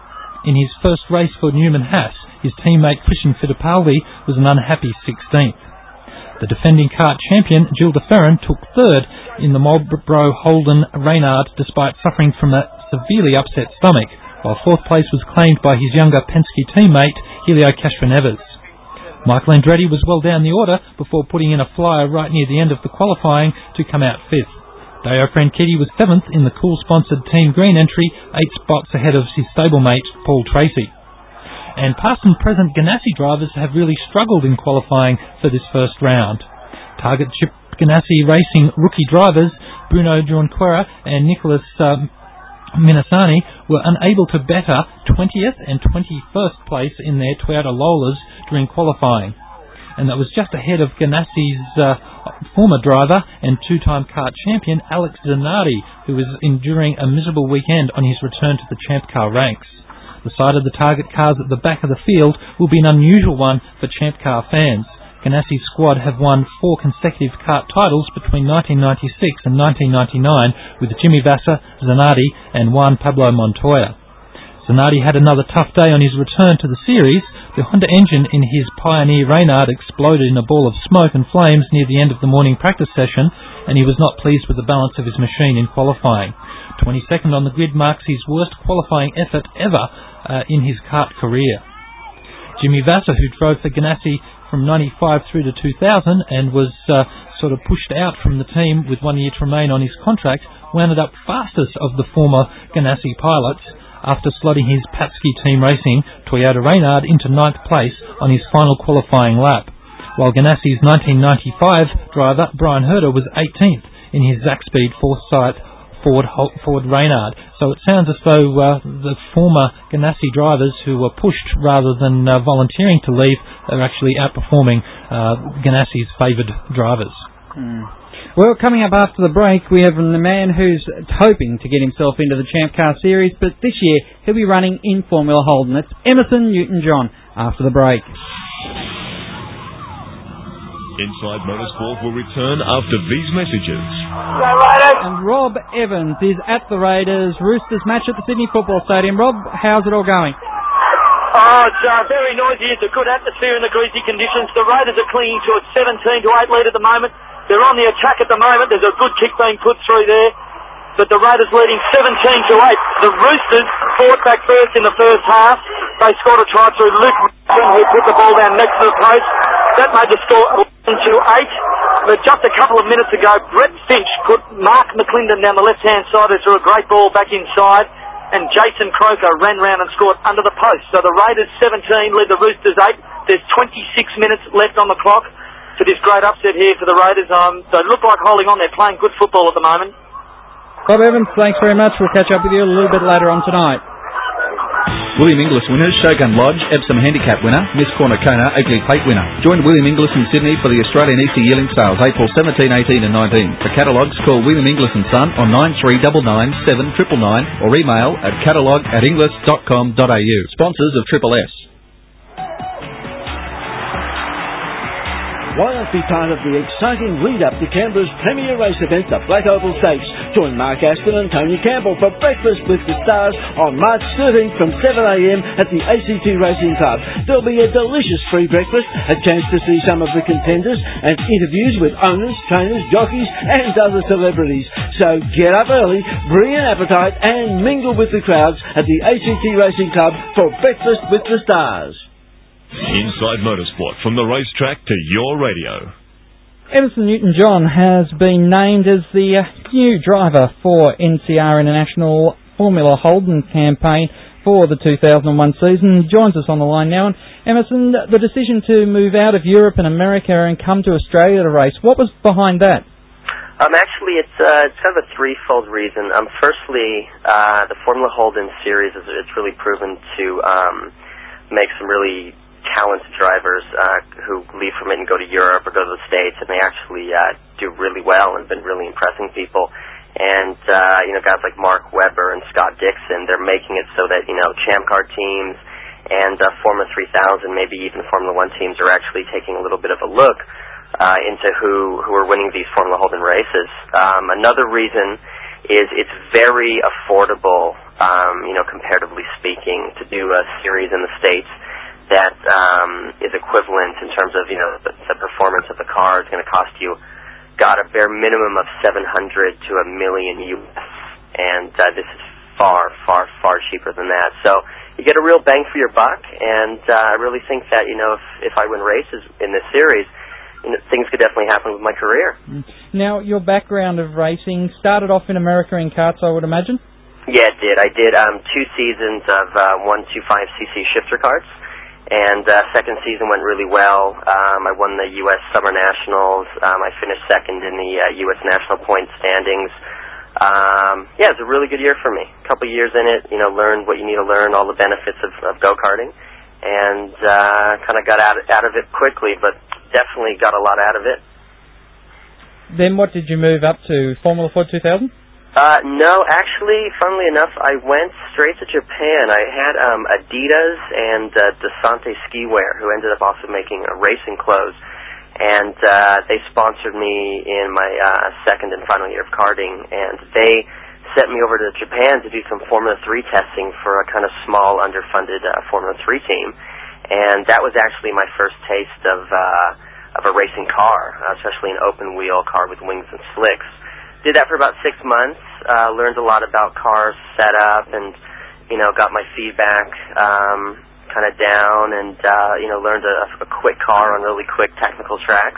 in his first race for Newman Haas. His teammate Christian Fittipaldi was an unhappy sixteenth. The defending kart champion Gilles de Ferran took third in the Marlboro Holden Reynard despite suffering from a severely upset stomach, while fourth place was claimed by his younger Penske teammate Helio Castroneves. Michael Andretti was well down the order before putting in a flyer right near the end of the qualifying to come out fifth. Deo Franchitti was seventh in the Cool-sponsored Team Green entry, eight spots ahead of his stablemate Paul Tracy. And past and present Ganassi drivers have really struggled in qualifying for this first round. Target Chip Ganassi Racing rookie drivers Bruno Gianquera and Nicholas um, Minasani were unable to better twentieth and twenty-first place in their Toyota Lolas during qualifying. And that was just ahead of Ganassi's uh, former driver and two-time kart champion Alex Zanardi, who was enduring a miserable weekend on his return to the Champ Car ranks. The sight of the target cars at the back of the field will be an unusual one for Champ Car fans. Ganassi's squad have won four consecutive kart titles between nineteen ninety-six and nineteen ninety-nine with Jimmy Vasser, Zanardi and Juan Pablo Montoya. Zanardi had another tough day on his return to the series. The Honda engine in his Pioneer Reynard exploded in a ball of smoke and flames near the end of the morning practice session, and he was not pleased with the balance of his machine in qualifying. twenty-second on the grid marks his worst qualifying effort ever uh, in his kart career. Jimmy Vasser, who drove for Ganassi from ninety-five through to two thousand and was uh, sort of pushed out from the team with one year to remain on his contract, wound up fastest of the former Ganassi pilots after slotting his Patsky Team Racing Toyota Reynard into ninth place on his final qualifying lap, while Ganassi's nineteen ninety-five driver Brian Herder was eighteenth in his Zaxpeed Foresight Ford Ford Reynard. So it sounds as though uh, the former Ganassi drivers who were pushed rather than uh, volunteering to leave are actually outperforming uh, Ganassi's favoured drivers. Mm. Well, coming up after the break, we have the man who's hoping to get himself into the Champ Car Series, but this year he'll be running in Formula Holden. It's Emerson Newton-John after the break. Inside Motorsport will return after these messages. And Rob Evans is at the Raiders Roosters match at the Sydney Football Stadium. Rob, how's it all going? Oh, it's uh, very noisy. It's a good atmosphere in the greasy conditions. The Raiders are clinging to it seventeen to eight lead at the moment. They're on the attack at the moment. There's a good kick being put through there. But the Raiders leading seventeen to eight. The Roosters fought back first in the first half. They scored a try through Luke Wilson, who put the ball down next to the post. That made the score eleven to eight. But just a couple of minutes ago, Brett Finch put Mark McClendon down the left-hand side who threw a great ball back inside. And Jason Croker ran round and scored under the post. So the Raiders seventeen lead the Roosters eight. There's twenty-six minutes left on the clock for this great upset here for the Raiders. Um, they look like holding on. They're playing good football at the moment. Bob Evans, thanks very much. We'll catch up with you a little bit later on tonight. William Inglis winners, Shogun Lodge, Epsom Handicap winner, Miss Cornucona, Oakley Plate winner. Join William Inglis in Sydney for the Australian Easter Yearling Sales, April seventeenth, eighteenth and nineteenth. For catalogues, call William Inglis and Son on nine three nine nine seven nine nine nine or email at catalogue at inglis dot com dot a u. Sponsors of Triple S. Why not be part of the exciting lead-up to Canberra's premier race event, the Black Oval Stakes? Join Mark Aston and Tony Campbell for Breakfast with the Stars on March thirteenth from seven a m at the A C T Racing Club. There'll be a delicious free breakfast, a chance to see some of the contenders, and interviews with owners, trainers, jockeys, and other celebrities. So get up early, bring an appetite, and mingle with the crowds at the A C T Racing Club for Breakfast with the Stars. Inside Motorsport, from the racetrack to your radio. Emerson Newton-John has been named as the uh, new driver for N C R International Formula Holden campaign for the two thousand one season. Joins us on the line now. And Emerson, the decision to move out of Europe and America and come to Australia to race, what was behind that? Um, actually, it's, uh, it's kind of a threefold reason. Um, firstly, uh, the Formula Holden series, is, it's really proven to um, make some really talented drivers uh, who leave from it and go to Europe or go to the States, and they actually uh, do really well and been really impressing people. And, uh, you know, guys like Mark Webber and Scott Dixon, they're making it so that, you know, Champ Car teams and uh, Formula three thousand, maybe even Formula one teams are actually taking a little bit of a look uh, into who, who are winning these Formula Holden races. Um, another reason is it's very affordable, um, you know, comparatively speaking, to do a series in the States that um, is equivalent in terms of, you know, the, the performance of the car is going to cost you, got a bare minimum of seven hundred to a million U S, and uh, this is far, far, far cheaper than that. So you get a real bang for your buck, and uh, I really think that, you know, if, if I win races in this series, you know, things could definitely happen with my career. Now, your background of racing started off in America in karts, I would imagine? Yeah, it did. I did um, two seasons of uh, one twenty-five c c shifter karts. And uh, second season went really well. Um, I won the U S Summer Nationals. Um, I finished second in the uh, U S National Point standings. Um, yeah, it was a really good year for me. A couple of years in it, you know, learned what you need to learn, all the benefits of, of go-karting, and uh, kind of got out, out of it quickly, but definitely got a lot out of it. Then what did you move up to, Formula Ford two thousand? Uh, no, actually, funnily enough, I went straight to Japan. I had um, Adidas and uh, Desante Skiwear, who ended up also making uh, racing clothes, and uh, they sponsored me in my uh, second and final year of karting, and they sent me over to Japan to do some Formula three testing for a kind of small, underfunded uh, Formula three team, and that was actually my first taste of uh, of a racing car, uh, especially an open-wheel car with wings and slicks. Did that for about six months, uh, learned a lot about cars setup, and, you know, got my feedback um, kind of down, and, uh, you know, learned a, a quick car on really quick technical tracks.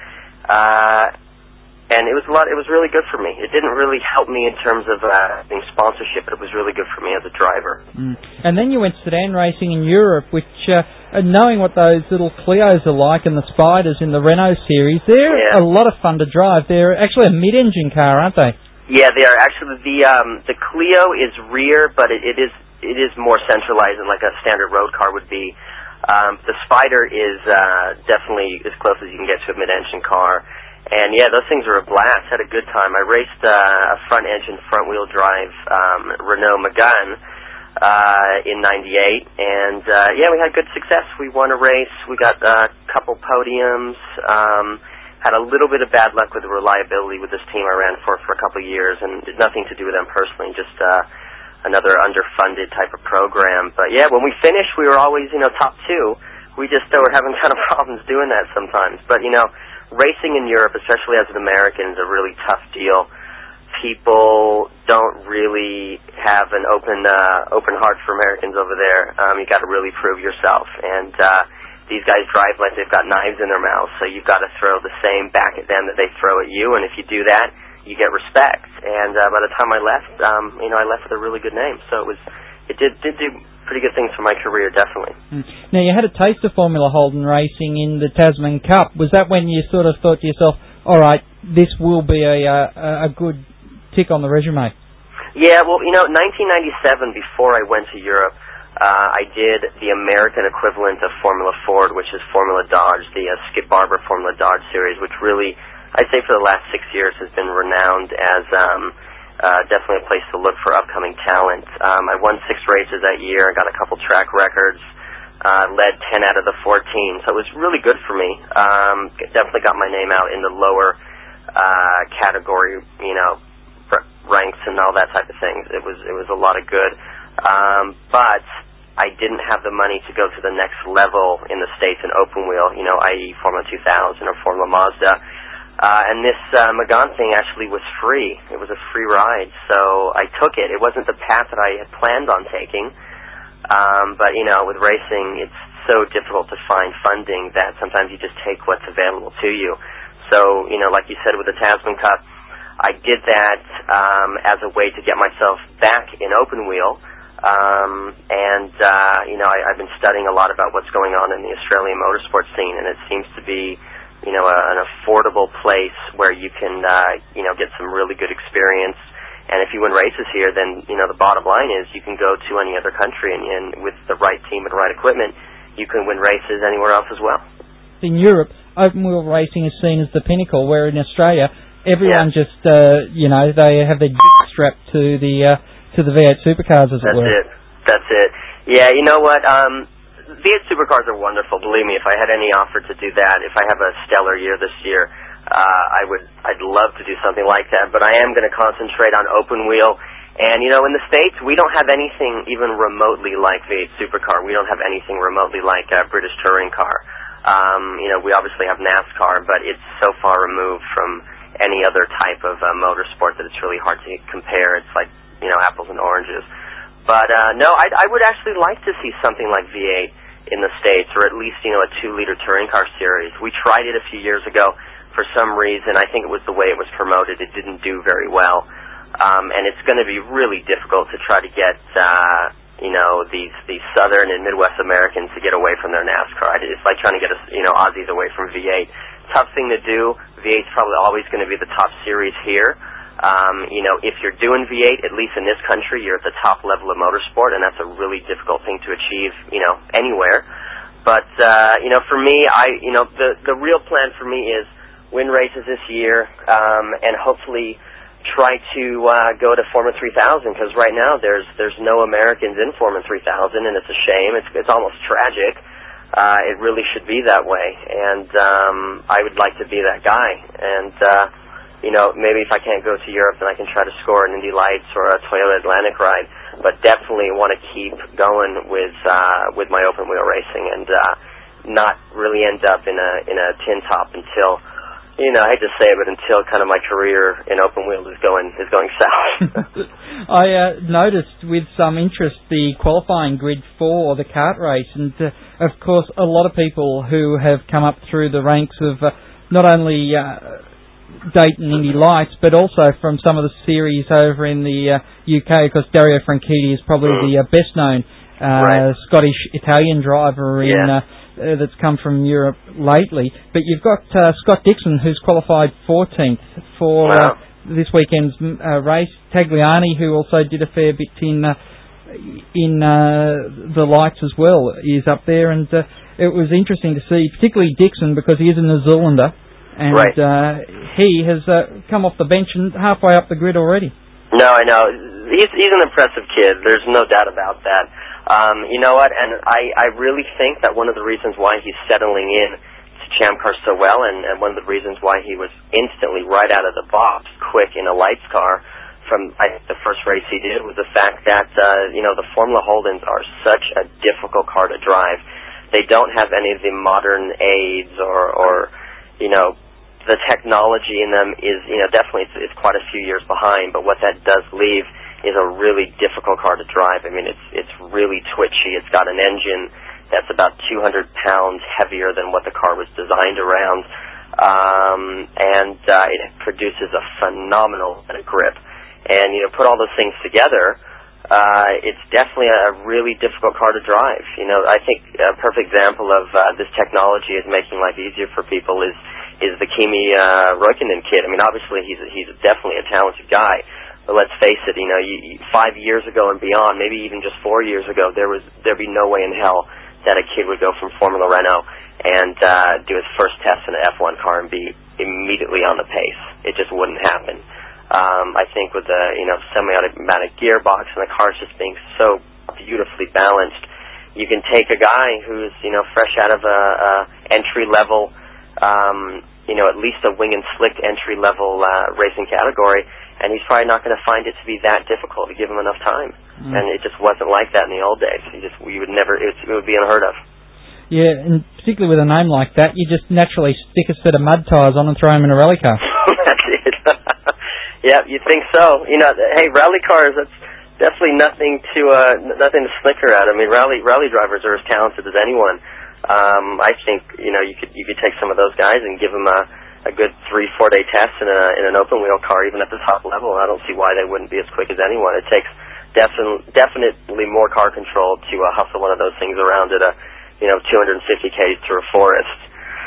Uh, and it was a lot, it was really good for me. It didn't really help me in terms of uh, being sponsorship, but it was really good for me as a driver. Mm. And then you went sedan racing in Europe, which, uh, knowing what those little Clios are like and the Spiders in the Renault series, they're Yeah. a lot of fun to drive. They're actually a mid-engine car, aren't they? Yeah, they are. Actually, the um, the Clio is rear, but it, it is it is more centralized than like a standard road car would be. Um, the Spider is uh, definitely as close as you can get to a mid-engine car. And yeah, those things are a blast. Had a good time. I raced uh, a front-engine, front-wheel drive um, Renault Megane uh, in ninety-eight, and uh, yeah, we had good success. We won a race. We got a couple podiums. Um, had a little bit of bad luck with the reliability with this team I ran for for a couple of years, and it nothing to do with them personally, just uh, another underfunded type of program. But yeah, when we finished, we were always, you know, top two. We just uh, were having kind of problems doing that sometimes. But, you know, racing in Europe, especially as an American, is a really tough deal. People don't really have an open uh, open heart for Americans over there. Um, you got to really prove yourself. And uh, these guys drive like they've got knives in their mouths, so you've got to throw the same back at them that they throw at you. And if you do that, you get respect. And uh, by the time I left, um, you know, I left with a really good name. So it was, it did did do pretty good things for my career, definitely. Now, you had a taste of Formula Holden racing in the Tasman Cup. Was that when you sort of thought to yourself, all right, this will be a a, a good tick on the resume? Yeah, well, you know, nineteen ninety-seven, before I went to Europe, uh, I did the American equivalent of Formula Ford, which is Formula Dodge, the uh, Skip Barber Formula Dodge series, which really, I'd say for the last six years has been renowned as um, uh, definitely a place to look for upcoming talent. Um, I won six races that year. I got a couple track records, uh, led ten out of the fourteen, so it was really good for me. Um, definitely got my name out in the lower uh, category, you know, ranks and all that type of thing. It was it was a lot of good, um, but I didn't have the money to go to the next level in the States in open wheel, you know, that is. Formula two thousand or Formula Mazda. Uh, and this uh, Magan thing actually was free. It was a free ride, so I took it. It wasn't the path that I had planned on taking, um, but, you know, with racing, it's so difficult to find funding that sometimes you just take what's available to you. So, you know, like you said with the Tasman Cup, I did that um, as a way to get myself back in open wheel. Um, and, uh, you know, I, I've been studying a lot about what's going on in the Australian motorsport scene, and it seems to be, you know, a, an affordable place where you can, uh, you know, get some really good experience. And if you win races here, then, you know, the bottom line is you can go to any other country, and, and with the right team and the right equipment, you can win races anywhere else as well. In Europe, open wheel racing is seen as the pinnacle, where in Australia, everyone yeah. just, uh, you know, they have their dick strapped to the... Uh, to the V eight supercars, as That's it were. it. That's it. Yeah, you know what? Um, V eight supercars are wonderful. Believe me, if I had any offer to do that, if I have a stellar year this year, uh, I would. I'd love to do something like that. But I am going to concentrate on open wheel. And you know, in the States, we don't have anything even remotely like V eight supercar. We don't have anything remotely like a British touring car. Um, you know, we obviously have NASCAR, but it's so far removed from any other type of uh, motorsport that it's really hard to compare. It's like, you know, apples and oranges. But, uh, no, I'd, I would actually like to see something like V eight in the States, or at least, you know, a two-liter touring car series. We tried it a few years ago. For some reason, I think it was the way it was promoted. It didn't do very well. Um, and it's going to be really difficult to try to get, uh, you know, these, these Southern and Midwest Americans to get away from their NASCAR. It's like trying to get, us, you know, Aussies away from V eight. Tough thing to do. V eight's probably always going to be the top series here. Um, you know, if you're doing V eight, at least in this country, you're at the top level of motorsport, and that's a really difficult thing to achieve, you know, anywhere. But, uh, you know, for me, I, you know, the, the real plan for me is win races this year, um, and hopefully try to, uh, go to Formula three thousand, because right now there's, there's no Americans in Formula three thousand, and it's a shame. It's, it's almost tragic. Uh, it really should be that way, and, um, I would like to be that guy, and, uh, you know, maybe if I can't go to Europe, then I can try to score an Indy Lights or a Toyota Atlantic ride. But definitely want to keep going with uh, with my open wheel racing and uh, not really end up in a in a tin top until, you know, I hate to say it, but until kind of my career in open wheel is going is going south. I uh, noticed with some interest the qualifying grid for the kart race, and uh, of course a lot of people who have come up through the ranks of uh, not only uh, Dayton Indy Lights, but also from some of the series over in the uh, U K, because Dario Franchitti is probably mm. the uh, best known uh, right. Scottish-Italian driver in yeah. uh, uh, that's come from Europe lately. But you've got uh, Scott Dixon, who's qualified fourteenth for wow. uh, this weekend's uh, race. Tagliani, who also did a fair bit in uh, in uh, the lights as well, is up there, and uh, it was interesting to see, particularly Dixon, because he is a New Zealander. And right. uh, he has uh, come off the bench and halfway up the grid already. No, I know. He's he's an impressive kid. There's no doubt about that. Um, you know what? And I, I really think that one of the reasons why he's settling in to Champ Car so well, and, and one of the reasons why he was instantly right out of the box, quick in a lights car from I think the first race he did, was the fact that uh, you know the Formula Holdens are such a difficult car to drive. They don't have any of the modern aids or, or you know. The technology in them is, you know, definitely it's, it's quite a few years behind, but what that does leave is a really difficult car to drive. I mean, it's it's really twitchy. It's got an engine that's about two hundred pounds heavier than what the car was designed around, um, and uh, it produces a phenomenal amount of grip. And, you know, put all those things together, uh, it's definitely a really difficult car to drive. You know, I think a perfect example of uh, this technology is making life easier for people is is the Kimi uh, Räikkönen kid. I mean, obviously he's he's definitely a talented guy, but let's face it. You know, you, you, five years ago and beyond, maybe even just four years ago, there was there'd be no way in hell that a kid would go from Formula Renault and uh, do his first test in an F one car and be immediately on the pace. It just wouldn't happen. Um, I think with the you know semi-automatic gearbox and the cars just being so beautifully balanced, you can take a guy who's you know fresh out of a, a entry level. Um, you know, at least a wing and slick entry-level uh, racing category, and he's probably not going to find it to be that difficult to give him enough time. Mm. And it just wasn't like that in the old days. You just we would never it, it would be unheard of. Yeah, and particularly with a name like that, you just naturally stick a set of mud tyres on and throw him in a rally car. That's it. Yeah, you'd think so. You know, hey, rally cars, that's definitely nothing to uh, nothing to snicker at. I mean, rally rally drivers are as talented as anyone. Um, I think you know you could you could take some of those guys and give them a, a good three four day test in a in an open wheel car, even at the top level. I don't see why they wouldn't be as quick as anyone. It takes definitely definitely more car control to uh, hustle one of those things around at a you know two hundred fifty k's through a forest.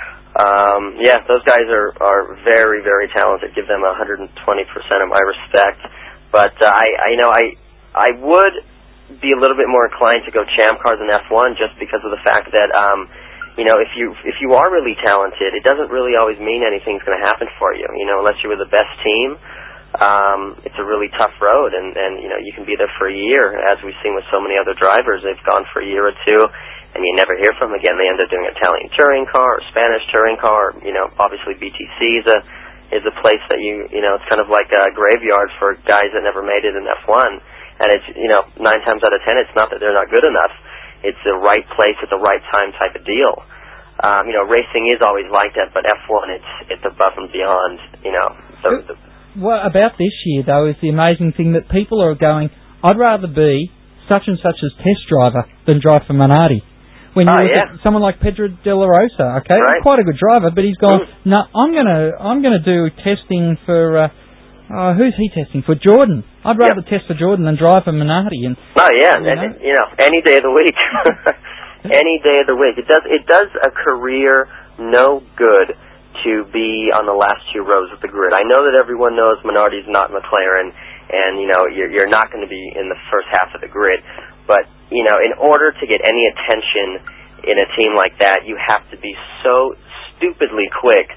Um, yeah, those guys are are very very talented. Give them one hundred twenty percent of my respect. But uh, I, I you know I. I would be a little bit more inclined to go champ cars in F one just because of the fact that, um, you know, if you if you are really talented, it doesn't really always mean anything's going to happen for you. You know, unless you're with the best team, um, it's a really tough road, and, and you know you can be there for a year, as we've seen with so many other drivers. They've gone for a year or two, and you never hear from them again. They end up doing an Italian touring car, or Spanish touring car. You know, obviously B T C is a is a place that you you know it's kind of like a graveyard for guys that never made it in F one. And it's, you know, nine times out of ten, it's not that they're not good enough. It's the right place at the right time type of deal. Um, you know, racing is always like that, but F one, it's it's above and beyond, you know. So the, what about this year, though, is the amazing thing that people are going, I'd rather be such and such as test driver than drive for Minardi. When you oh, look yeah. at someone like Pedro De La Rosa, okay, right. quite a good driver, but he's gone, mm. no, I'm gonna I'm gonna do testing for. Uh, Uh, who's he testing for? Jordan. I'd rather yep. test for Jordan than drive for Minardi. And oh yeah, you know, and, you know any day of the week, any day of the week. It does it does a career no good to be on the last two rows of the grid. I know that everyone knows Minardi's not McLaren, and you know you're you're not going to be in the first half of the grid. But you know, in order to get any attention in a team like that, you have to be so stupidly quick.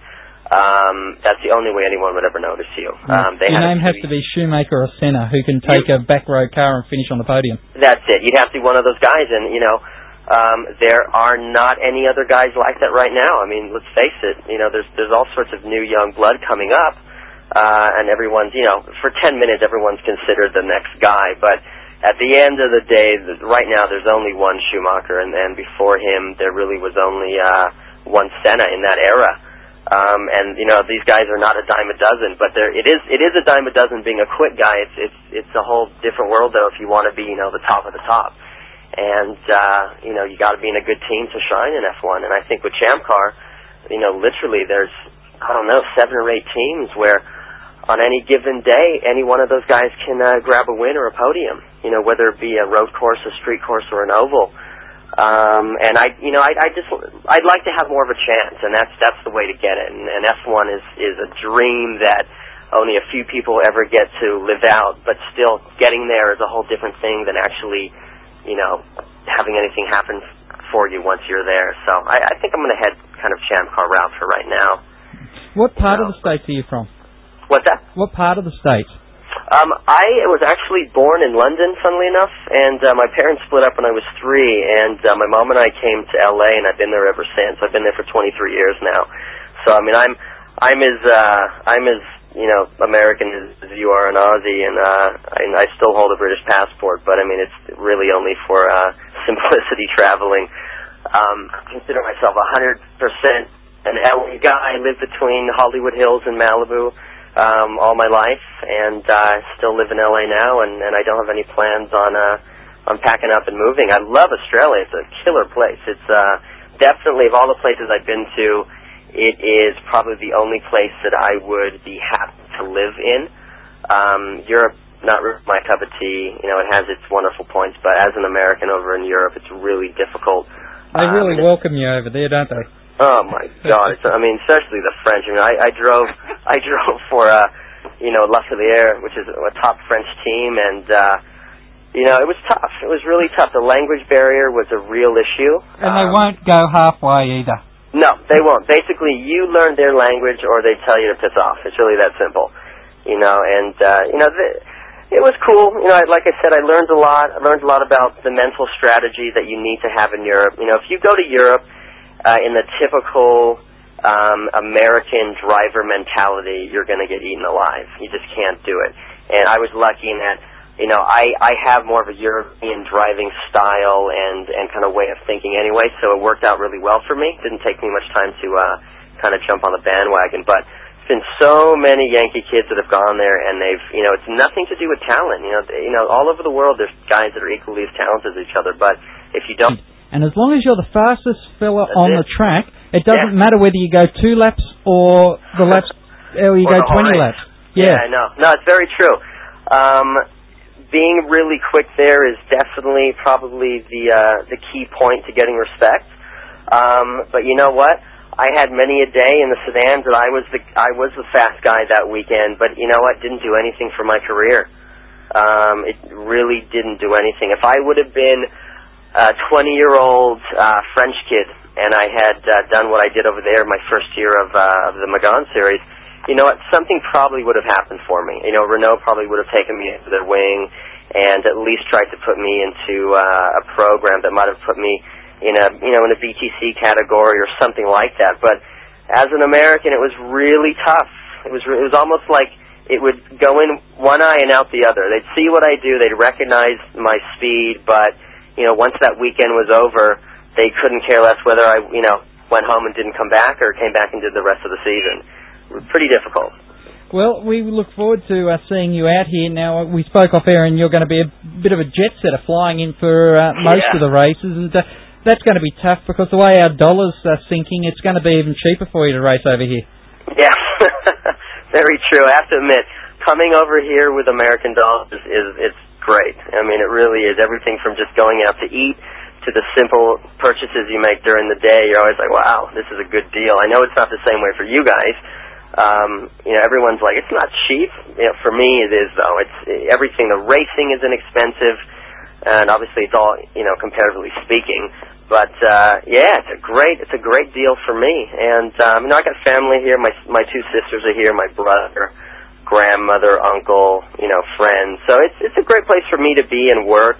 Um, that's the only way anyone would ever notice you. Um, they Your have name to has be, to be Schumacher or Senna, who can take you, a back row car and finish on the podium. That's it. You'd have to be one of those guys, and you know, um, there are not any other guys like that right now. I mean, let's face it. You know, there's there's all sorts of new young blood coming up, uh, and everyone's you know, for ten minutes, everyone's considered the next guy, but. At the end of the day, right now, there's only one Schumacher, and, and before him, there really was only uh, one Senna in that era. Um, and you know these guys are not a dime a dozen, but there it is. It is a dime a dozen being a quick guy. It's it's it's a whole different world though. If you want to be you know the top of the top, and uh, you know you got to be in a good team to shine in F one. And I think with Champ Car, you know literally there's I don't know seven or eight teams where on any given day any one of those guys can uh, grab a win or a podium. You know whether it be a road course, a street course, or an oval. Um, and I, you know, I, I just, I'd like to have more of a chance, and that's that's the way to get it. And, and F one is is a dream that only a few people ever get to live out. But still, getting there is a whole different thing than actually, you know, having anything happen for you once you're there. So I, I think I'm going to head kind of Champ Car route for right now. What part you know. of the States are you from? What's that? What part of the States? Um, I was actually born in London, funnily enough, and uh, my parents split up when I was three, and uh, my mom and I came to L A, and I've been there ever since. I've been there for twenty-three years now. So I mean, I'm I'm as uh, I'm as you know American as, as you are an Aussie, and uh, I, I still hold a British passport, but I mean it's really only for uh, simplicity traveling. Um, I consider myself a hundred percent an L A guy. I live between Hollywood Hills and Malibu. Um, all my life, and uh, still live in L A now, and, and I don't have any plans on uh, on packing up and moving. I love Australia; it's a killer place. It's uh, definitely of all the places I've been to, it is probably the only place that I would be happy to live in. Um, Europe, not really my cup of tea. You know, it has its wonderful points, but as an American over in Europe, it's really difficult. They really um, welcome you over there, don't they? Oh my God! It's, I mean, especially the French. I mean, I, I drove, I drove for, uh, you know, La Filière, which is a top French team, and uh, you know, it was tough. It was really tough. The language barrier was a real issue. And um, they won't go halfway either. No, they won't. Basically, you learn their language, or they tell you to piss off. It's really that simple, you know. And uh, you know, the, it was cool. You know, like I said, I learned a lot. I learned a lot about the mental strategy that you need to have in Europe. You know, if you go to Europe. Uh, in the typical um, American driver mentality, you're going to get eaten alive. You just can't do it. and I was lucky in that, you know, I, I have more of a European driving style and, and kind of way of thinking anyway, so it worked out really well for me. Didn't take me much time to uh, kind of jump on the bandwagon, but it's been so many Yankee kids that have gone there, and they've, you know, it's nothing to do with talent. You know, they, you know, all over the world there's guys that are equally as talented as each other, but if you don't... And as long as you're the fastest fella That's on it. the track, it doesn't Yeah. matter whether you go two laps or the laps, or you Or go the whole twenty race. laps. Yeah. I know. No, it's very true. Um, being really quick there is definitely probably the uh, the key point to getting respect. Um, but you know what? I had many a day in the sedans that I was the I was the fast guy that weekend. But you know what? Didn't do anything for my career. Um, it really didn't do anything. If I would have been a twenty-year-old uh, French kid and I had uh, done what I did over there my first year of, uh, of the Magan series, you know what, something probably would have happened for me. You know, Renault probably would have taken me into their wing and at least tried to put me into uh, a program that might have put me in a, you know, in a B T C category or something like that. But as an American, it was really tough. It was, it was almost like it would go in one eye and out the other. They'd see what I do, they'd recognize my speed, but, you know, once that weekend was over, they couldn't care less whether I, you know, went home and didn't come back or came back and did the rest of the season. Pretty difficult. Well, we look forward to uh, seeing you out here. Now, we spoke off air and you're going to be a bit of a jet setter flying in for uh, most Yeah. of the races, and uh, that's going to be tough because the way our dollar's uh, sinking, it's going to be even cheaper for you to race over here. Yeah, very true. I have to admit, coming over here with American dollars is, is it's great. I mean, it really is. Everything from just going out to eat to the simple purchases you make during the day. You're always like, wow, this is a good deal. I know it's not the same way for you guys. Um, you know, everyone's like, it's not cheap. You know, for me, it is though. It's everything. The racing is inexpensive, and obviously it's all, you know, comparatively speaking. But uh, yeah, it's a great, it's a great deal for me. And um, you know, I got family here. My my two sisters are here. My brother, grandmother, uncle, you know, friends. So it's it's a great place for me to be and work,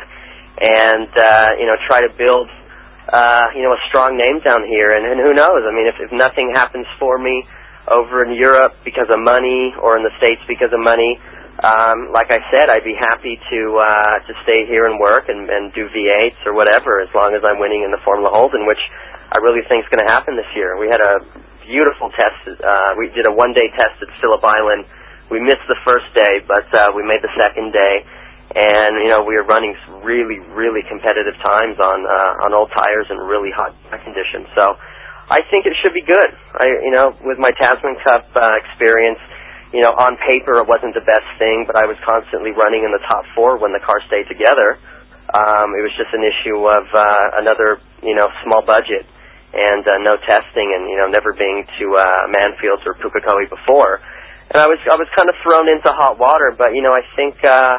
and uh, you know, try to build, uh, you know, a strong name down here. And, and who knows? I mean, if if nothing happens for me over in Europe because of money, or in the States because of money, um, like I said, I'd be happy to uh, to stay here and work and, and do V eights or whatever, as long as I'm winning in the Formula Holden, which I really think is going to happen this year. We had a beautiful test. Uh, we did a one-day test at Phillip Island. We missed the first day, but uh, we made the second day, and you know, we were running some really, really competitive times on uh, on old tires and really hot conditions. So I think it should be good. I, you know, with my Tasman Cup uh, experience, you know, on paper it wasn't the best thing, but I was constantly running in the top four when the car stayed together. Um, it was just an issue of uh, another, you know, small budget and uh, no testing, and you know, never being to uh, Manfields or Pukekohe before. And I was I was kind of thrown into hot water, but you know, I think uh,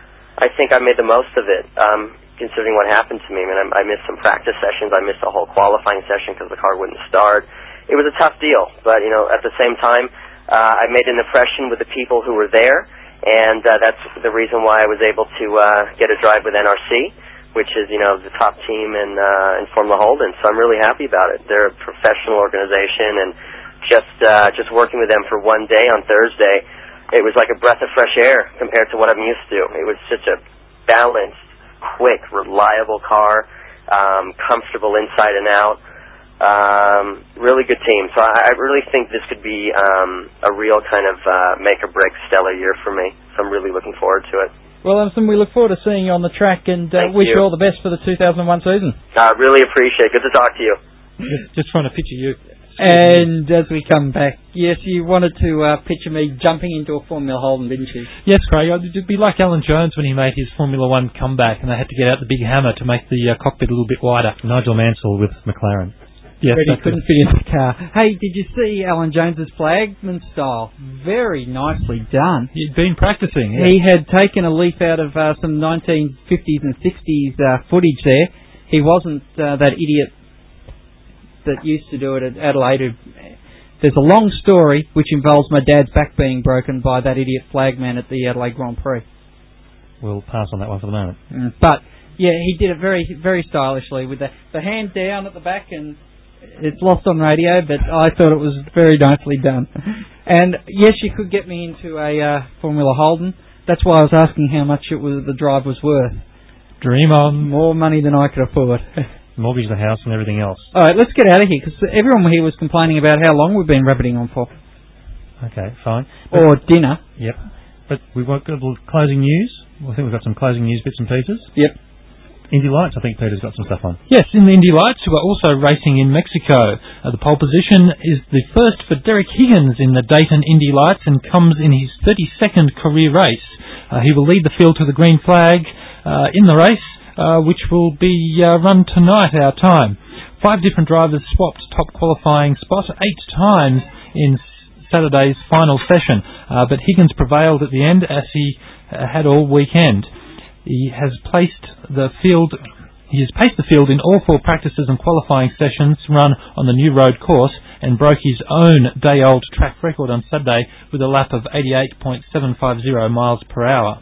I think I made the most of it. Um, considering what happened to me. I mean, I, I missed some practice sessions. I missed a whole qualifying session because the car wouldn't start. It was a tough deal, but, you know, at the same time, uh, I made an impression with the people who were there, and uh, that's the reason why I was able to uh, get a drive with N R C, which is, you know, the top team in, uh, in Formula Holden. So I'm really happy about it. They're a professional organization, and just uh, just working with them for one day on Thursday, it was like a breath of fresh air compared to what I'm used to. It was such a balanced, quick, reliable car, um, comfortable inside and out, um, really good team. So I, I really think this could be um, a real kind of uh, make-or-break stellar year for me. So I'm really looking forward to it. Well, Emerson, we look forward to seeing you on the track, and uh, Thank wish you. you all the best for the two thousand one season. I uh, really appreciate it. Good to talk to you. Just trying to picture you. And as we come back, yes, you wanted to uh, picture me jumping into a Formula Holden, didn't you? Yes, Craig. It'd be like Alan Jones when he made his Formula One comeback, and they had to get out the big hammer to make the uh, cockpit a little bit wider. Nigel Mansell with McLaren. Yes, He couldn't fit in the car. Hey, did you see Alan Jones's flagman style? Very nicely done. He'd been practicing. Yeah. He had taken a leaf out of uh, some nineteen fifties and sixties uh, footage there. He wasn't uh, that idiot that used to do it at Adelaide. There's a long story which involves my dad's back being broken by that idiot flagman at the Adelaide Grand Prix. We'll pass on that one for the moment. Mm. But yeah, he did it very, very stylishly with the the hand down at the back, and it's lost on radio, but I thought it was very nicely done. And yes, you could get me into a uh, Formula Holden. that's why I was asking how much it was the drive was worth. Dream on. More money than I could afford. Mortgage the house and everything else. All right, let's get out of here, because everyone here was complaining about how long we've been rabbiting on for. Okay, fine. But, or dinner. Yep. But we've got a little closing news. I think we've got some closing news bits and pieces. Yep. Indy Lights, I think Peter's got some stuff on. Yes, in the Indy Lights, who are also racing in Mexico. Uh, the pole position is the first for Derek Higgins in the Dayton Indy Lights and comes in his thirty-second career race. Uh, he will lead the field to the green flag uh, in the race, uh, which will be uh, run tonight, our time. Five different drivers swapped top qualifying spot eight times in Saturday's final session, uh, but Higgins prevailed at the end, as he uh, had all weekend. He has placed the field. He has paced the field in all four practices and qualifying sessions run on the new road course, and broke his own day-old track record on Saturday with a lap of eighty-eight point seven five zero miles per hour.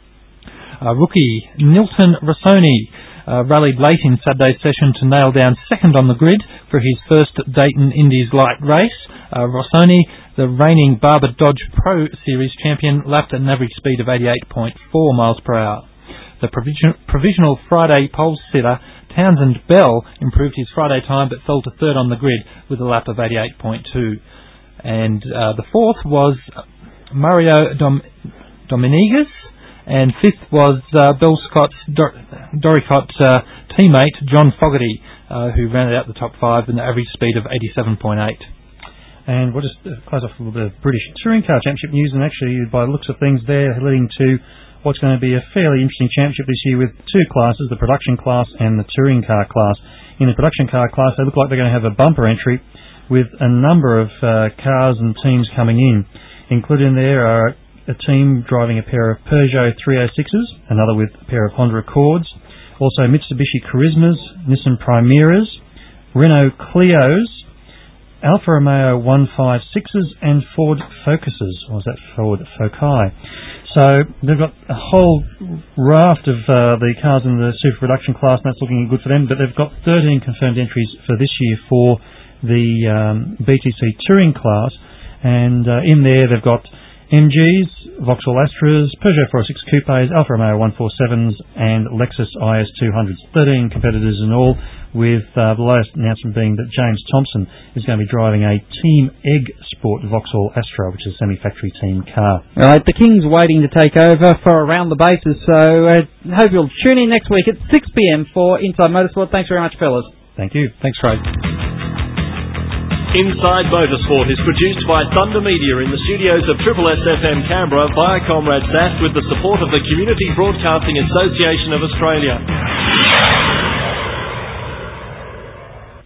Uh, rookie Nilton Rossoni uh, rallied late in Saturday's session to nail down second on the grid for his first Dayton Indies light race. Uh, Rossoni, the reigning Barber Dodge Pro Series champion, lapped at an average speed of eighty-eight point four miles per hour. The provision, provisional Friday pole sitter Townsend Bell improved his Friday time but fell to third on the grid with a lap of eighty-eight point two. And uh, the fourth was Mario Dom- Dominguez, and fifth was uh, Bill Scott's Dor- Doricott uh, teammate John Fogarty, uh, who rounded out the top five with an average speed of eighty-seven point eight. And we'll just uh, close off with a little bit of British Touring Car Championship news, and actually, by the looks of things, they're leading to what's going to be a fairly interesting championship this year with two classes, the production class and the touring car class. In the production car class, they look like they're going to have a bumper entry with a number of uh, cars and teams coming in. Included in there are a team driving a pair of Peugeot three oh sixes, another with a pair of Honda Accords, also Mitsubishi Charismas, Nissan Primeras, Renault Clios, Alfa Romeo one fifty-sixes and Ford Focuses, or is that Ford Foci? So they've got a whole raft of uh, the cars in the super production class, and that's looking good for them. But they've got thirteen confirmed entries for this year for the um, B T C touring class, and uh, in there they've got M Gs, Vauxhall Astras, Peugeot four oh six Coupes, Alfa Romeo one forty-sevens, and Lexus I S two hundreds. thirteen competitors in all, with uh, the latest announcement being that James Thompson is going to be driving a Team Egg Sport Vauxhall Astra, which is a semi-factory team car. All right, the King's waiting to take over for Around the Bases, so I uh, hope you'll tune in next week at six p.m. for Inside Motorsport. Thanks very much, fellas. Thank you. Thanks, Craig. Inside Motorsport is produced by Thunder Media in the studios of Triple S F M Canberra via Comrade S A F with the support of the Community Broadcasting Association of Australia.